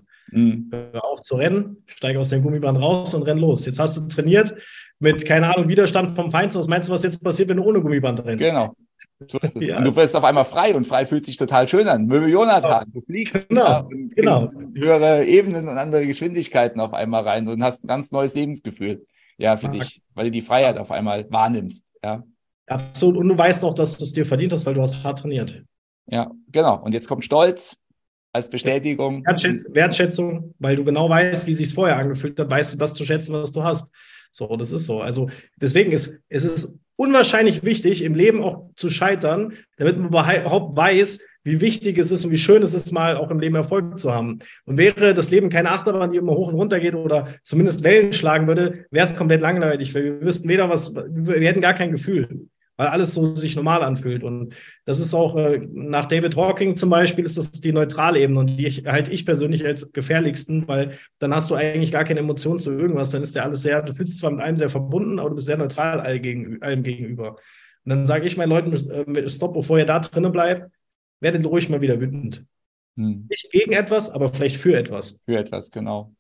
Hör auf zu rennen, steig aus dem Gummiband raus und renn los. Jetzt hast du trainiert mit, keine Ahnung, Widerstand vom Feind. Was meinst du, was jetzt passiert, wenn du ohne Gummiband rennst? Genau. So ist es. Und du wirst auf einmal frei und frei fühlt sich total schön an. Möbel Jonathan, du fliegst und kriegst höhere Ebenen und andere Geschwindigkeiten auf einmal rein und hast ein ganz neues Lebensgefühl für dich, weil du die Freiheit auf einmal wahrnimmst. Absolut. Und du weißt auch, dass du es dir verdient hast, weil du hast hart trainiert. Ja, genau. Und jetzt kommt Stolz als Bestätigung. Wertschätzung, weil du genau weißt, wie es sich vorher angefühlt hat, weißt du das zu schätzen, was du hast. So, das ist so. Also deswegen ist es unwahrscheinlich wichtig, im Leben auch zu scheitern, damit man überhaupt weiß, wie wichtig es ist und wie schön es ist, mal auch im Leben Erfolg zu haben. Und wäre das Leben keine Achterbahn, die immer hoch und runter geht oder zumindest Wellen schlagen würde, wäre es komplett langweilig, weil wir wüssten wir hätten gar kein Gefühl. weil alles so sich normal anfühlt. Und das ist auch nach David Hawking zum Beispiel, ist das die Neutralebene und die halte ich persönlich als gefährlichsten, weil dann hast du eigentlich gar keine Emotionen zu irgendwas. Dann ist ja alles sehr, du fühlst dich zwar mit einem sehr verbunden, aber du bist sehr neutral allem gegenüber. Und dann sage ich meinen Leuten, stopp, bevor ihr da drinnen bleibt, werdet ruhig mal wieder wütend. Nicht gegen etwas, aber vielleicht für etwas. Für etwas, genau.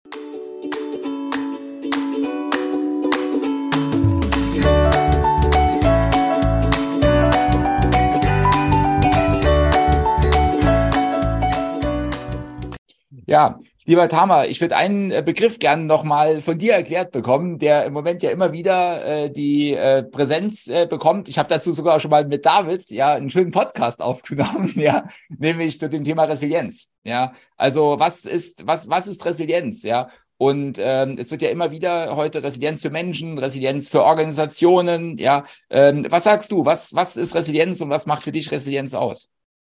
Ja, lieber Tamer, ich würde einen Begriff gerne nochmal von dir erklärt bekommen, der im Moment ja immer wieder die Präsenz bekommt. Ich habe dazu sogar schon mal mit David ja einen schönen Podcast aufgenommen, ja, nämlich zu dem Thema Resilienz. Ja, also was ist Resilienz? Ja, und es wird ja immer wieder heute Resilienz für Menschen, Resilienz für Organisationen. Ja, was sagst du? Was ist Resilienz und was macht für dich Resilienz aus?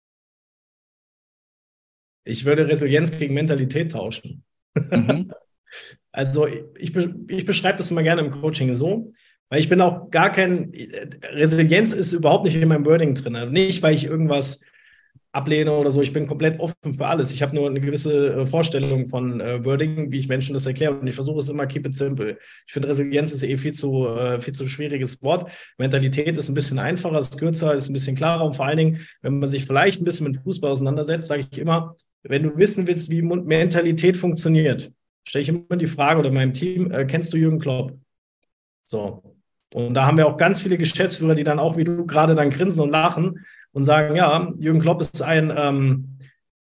Ich würde Resilienz gegen Mentalität tauschen. Mhm. Also ich beschreibe das immer gerne im Coaching so, weil ich bin auch Resilienz ist überhaupt nicht in meinem Wording drin. Also nicht, weil ich irgendwas ablehne oder so. Ich bin komplett offen für alles. Ich habe nur eine gewisse Vorstellung von Wording, wie ich Menschen das erkläre. Und ich versuche es immer, keep it simple. Ich finde, Resilienz ist viel zu schwieriges Wort. Mentalität ist ein bisschen einfacher, ist kürzer, ist ein bisschen klarer. Und vor allen Dingen, wenn man sich vielleicht ein bisschen mit Fußball auseinandersetzt, sage ich immer, wenn du wissen willst, wie Mentalität funktioniert, stelle ich immer die Frage oder meinem Team, kennst du Jürgen Klopp? So. Und da haben wir auch ganz viele Geschäftsführer, die dann auch wie du gerade dann grinsen und lachen und sagen, ja, Jürgen Klopp ist ein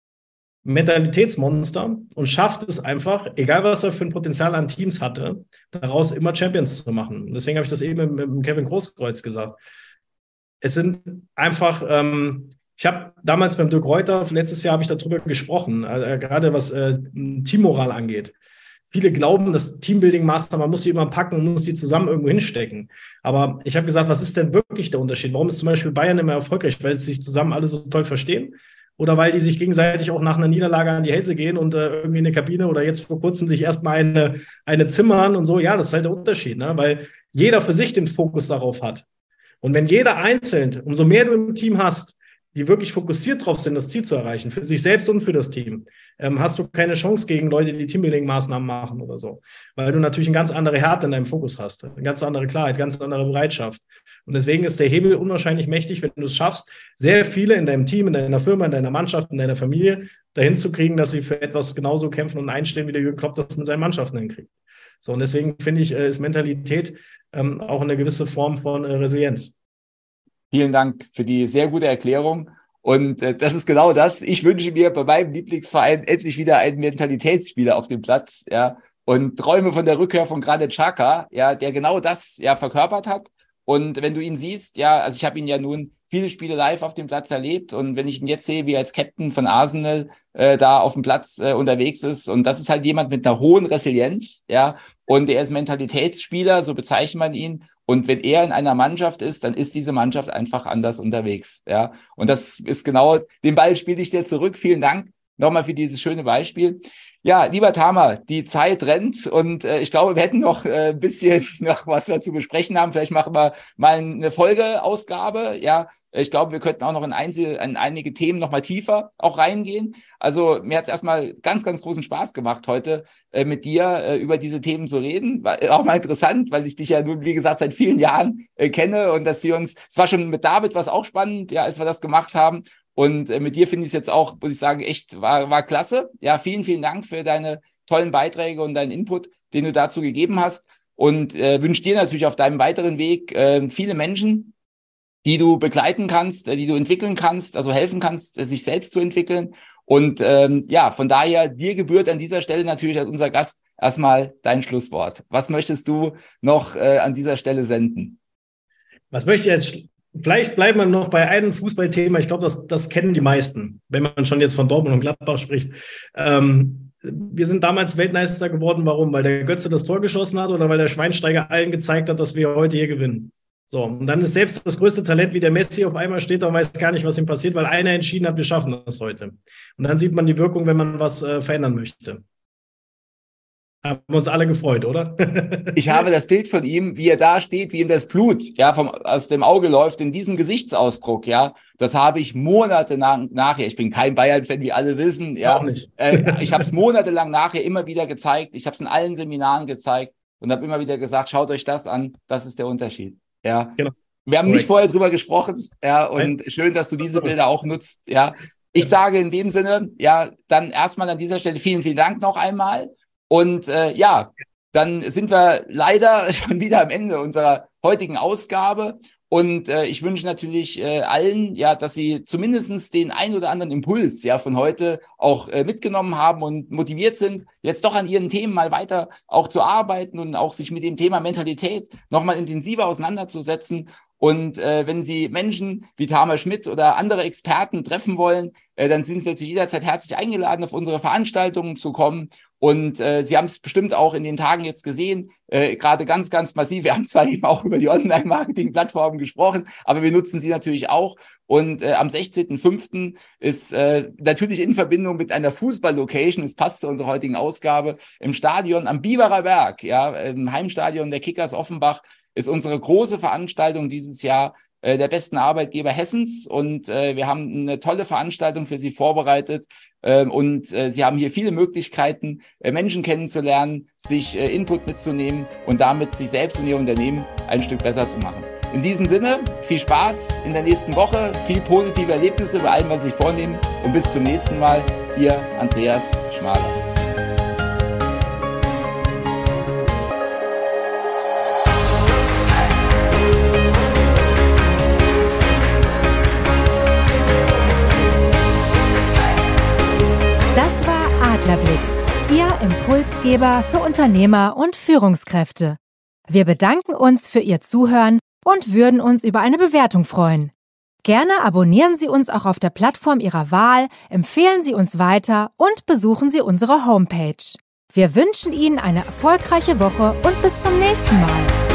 Mentalitätsmonster und schafft es einfach, egal was er für ein Potenzial an Teams hatte, daraus immer Champions zu machen. Und deswegen habe ich das eben mit Kevin Großkreuz gesagt. Es sind einfach ich habe damals beim Dirk Reuter, letztes Jahr habe ich darüber gesprochen, gerade was Teammoral angeht. Viele glauben, das Teambuilding-Master, man muss die immer packen, muss die zusammen irgendwo hinstecken. Aber ich habe gesagt, was ist denn wirklich der Unterschied? Warum ist zum Beispiel Bayern immer erfolgreich? Weil sie sich zusammen alle so toll verstehen? Oder weil die sich gegenseitig auch nach einer Niederlage an die Hälse gehen und irgendwie in eine Kabine oder jetzt vor kurzem sich erstmal eine zimmern und so? Ja, das ist halt der Unterschied, ne? Weil jeder für sich den Fokus darauf hat. Und wenn jeder einzeln, umso mehr du im Team hast, die wirklich fokussiert drauf sind, das Ziel zu erreichen, für sich selbst und für das Team, hast du keine Chance gegen Leute, die Teambuilding-Maßnahmen machen oder so. Weil du natürlich eine ganz andere Härte in deinem Fokus hast, eine ganz andere Klarheit, ganz andere Bereitschaft. Und deswegen ist der Hebel unwahrscheinlich mächtig, wenn du es schaffst, sehr viele in deinem Team, in deiner Firma, in deiner Mannschaft, in deiner Familie dahin zu kriegen, dass sie für etwas genauso kämpfen und einstehen, wie der Jürgen Klopp das mit seinen Mannschaften hinkriegt. So, und deswegen finde ich, ist Mentalität auch eine gewisse Form von Resilienz. Vielen Dank für die sehr gute Erklärung. Und das ist genau das. Ich wünsche mir bei meinem Lieblingsverein endlich wieder einen Mentalitätsspieler auf dem Platz, ja, und träume von der Rückkehr von Granit Xhaka, ja, der genau das ja verkörpert hat. Und wenn du ihn siehst, ja, also ich habe ihn ja nun viele Spiele live auf dem Platz erlebt und wenn ich ihn jetzt sehe, wie er als Captain von Arsenal da auf dem Platz unterwegs ist und das ist halt jemand mit einer hohen Resilienz, ja, und er ist Mentalitätsspieler, so bezeichnet man ihn. Und wenn er in einer Mannschaft ist, dann ist diese Mannschaft einfach anders unterwegs, ja. Und das ist genau, den Ball spiele ich dir zurück. Vielen Dank nochmal für dieses schöne Beispiel. Ja, lieber Tamer, die Zeit rennt und ich glaube, wir hätten noch ein bisschen noch was wir zu besprechen haben. Vielleicht machen wir mal eine Folgeausgabe, ja. Ich glaube, wir könnten auch noch in einige Themen noch mal tiefer auch reingehen. Also mir hat es erstmal ganz, ganz großen Spaß gemacht, heute mit dir über diese Themen zu reden. War auch mal interessant, weil ich dich ja nun, wie gesagt, seit vielen Jahren kenne und dass wir uns, es war schon mit David was auch spannend, ja, als wir das gemacht haben. Und mit dir finde ich es jetzt auch, muss ich sagen, echt war klasse. Ja, vielen, vielen Dank für deine tollen Beiträge und deinen Input, den du dazu gegeben hast. Und wünsche dir natürlich auf deinem weiteren Weg viele Menschen, die du begleiten kannst, die du entwickeln kannst, also helfen kannst, sich selbst zu entwickeln. Und ja, von daher, dir gebührt an dieser Stelle natürlich als unser Gast erstmal dein Schlusswort. Was möchtest du noch an dieser Stelle senden? Was möchte ich jetzt? Vielleicht bleiben wir noch bei einem Fußballthema. Ich glaube, das kennen die meisten, wenn man schon jetzt von Dortmund und Gladbach spricht. Wir sind damals Weltmeister geworden. Warum? Weil der Götze das Tor geschossen hat oder weil der Schweinsteiger allen gezeigt hat, dass wir heute hier gewinnen. So, und dann ist selbst das größte Talent wie der Messi auf einmal steht da und weiß gar nicht, was ihm passiert, weil einer entschieden hat, wir schaffen das heute. Und dann sieht man die Wirkung, wenn man was verändern möchte. Haben wir uns alle gefreut, oder? Ich habe das Bild von ihm, wie er da steht, wie ihm das Blut aus dem Auge läuft, in diesem Gesichtsausdruck. Ja, das habe ich monatelang nachher. Ich bin kein Bayern-Fan, wie alle wissen. Ja, Auch nicht. Ich habe es monatelang nachher immer wieder gezeigt. Ich habe es in allen Seminaren gezeigt und habe immer wieder gesagt: Schaut euch das an. Das ist der Unterschied. Ja, Genau. wir haben nicht vorher drüber gesprochen. Ja, und schön, dass du diese Bilder auch nutzt. Ja, ich sage in dem Sinne, ja, dann erstmal an dieser Stelle vielen, vielen Dank noch einmal. Und dann sind wir leider schon wieder am Ende unserer heutigen Ausgabe. Und ich wünsche natürlich allen, ja, dass sie zumindest den ein oder anderen Impuls von heute auch mitgenommen haben und motiviert sind, jetzt doch an ihren Themen mal weiter auch zu arbeiten und auch sich mit dem Thema Mentalität nochmal intensiver auseinanderzusetzen. Und wenn Sie Menschen wie Tamar Schmidt oder andere Experten treffen wollen, dann sind Sie natürlich jederzeit herzlich eingeladen, auf unsere Veranstaltungen zu kommen. Und Sie haben es bestimmt auch in den Tagen jetzt gesehen, gerade ganz, ganz massiv. Wir haben zwar eben auch über die Online-Marketing-Plattformen gesprochen, aber wir nutzen sie natürlich auch. Und am 16.05. ist natürlich in Verbindung mit einer Fußball-Location, es passt zu unserer heutigen Ausgabe, im Stadion am Biberer Berg, im Heimstadion der Kickers Offenbach, ist unsere große Veranstaltung dieses Jahr der besten Arbeitgeber Hessens. Und wir haben eine tolle Veranstaltung für Sie vorbereitet. Und Sie haben hier viele Möglichkeiten, Menschen kennenzulernen, sich Input mitzunehmen und damit sich selbst und Ihr Unternehmen ein Stück besser zu machen. In diesem Sinne, viel Spaß in der nächsten Woche, viel positive Erlebnisse bei allem, was Sie vornehmen. Und bis zum nächsten Mal, Ihr Andreas Schmaler. Adlerblick, Ihr Impulsgeber für Unternehmer und Führungskräfte. Wir bedanken uns für Ihr Zuhören und würden uns über eine Bewertung freuen. Gerne abonnieren Sie uns auch auf der Plattform Ihrer Wahl, empfehlen Sie uns weiter und besuchen Sie unsere Homepage. Wir wünschen Ihnen eine erfolgreiche Woche und bis zum nächsten Mal.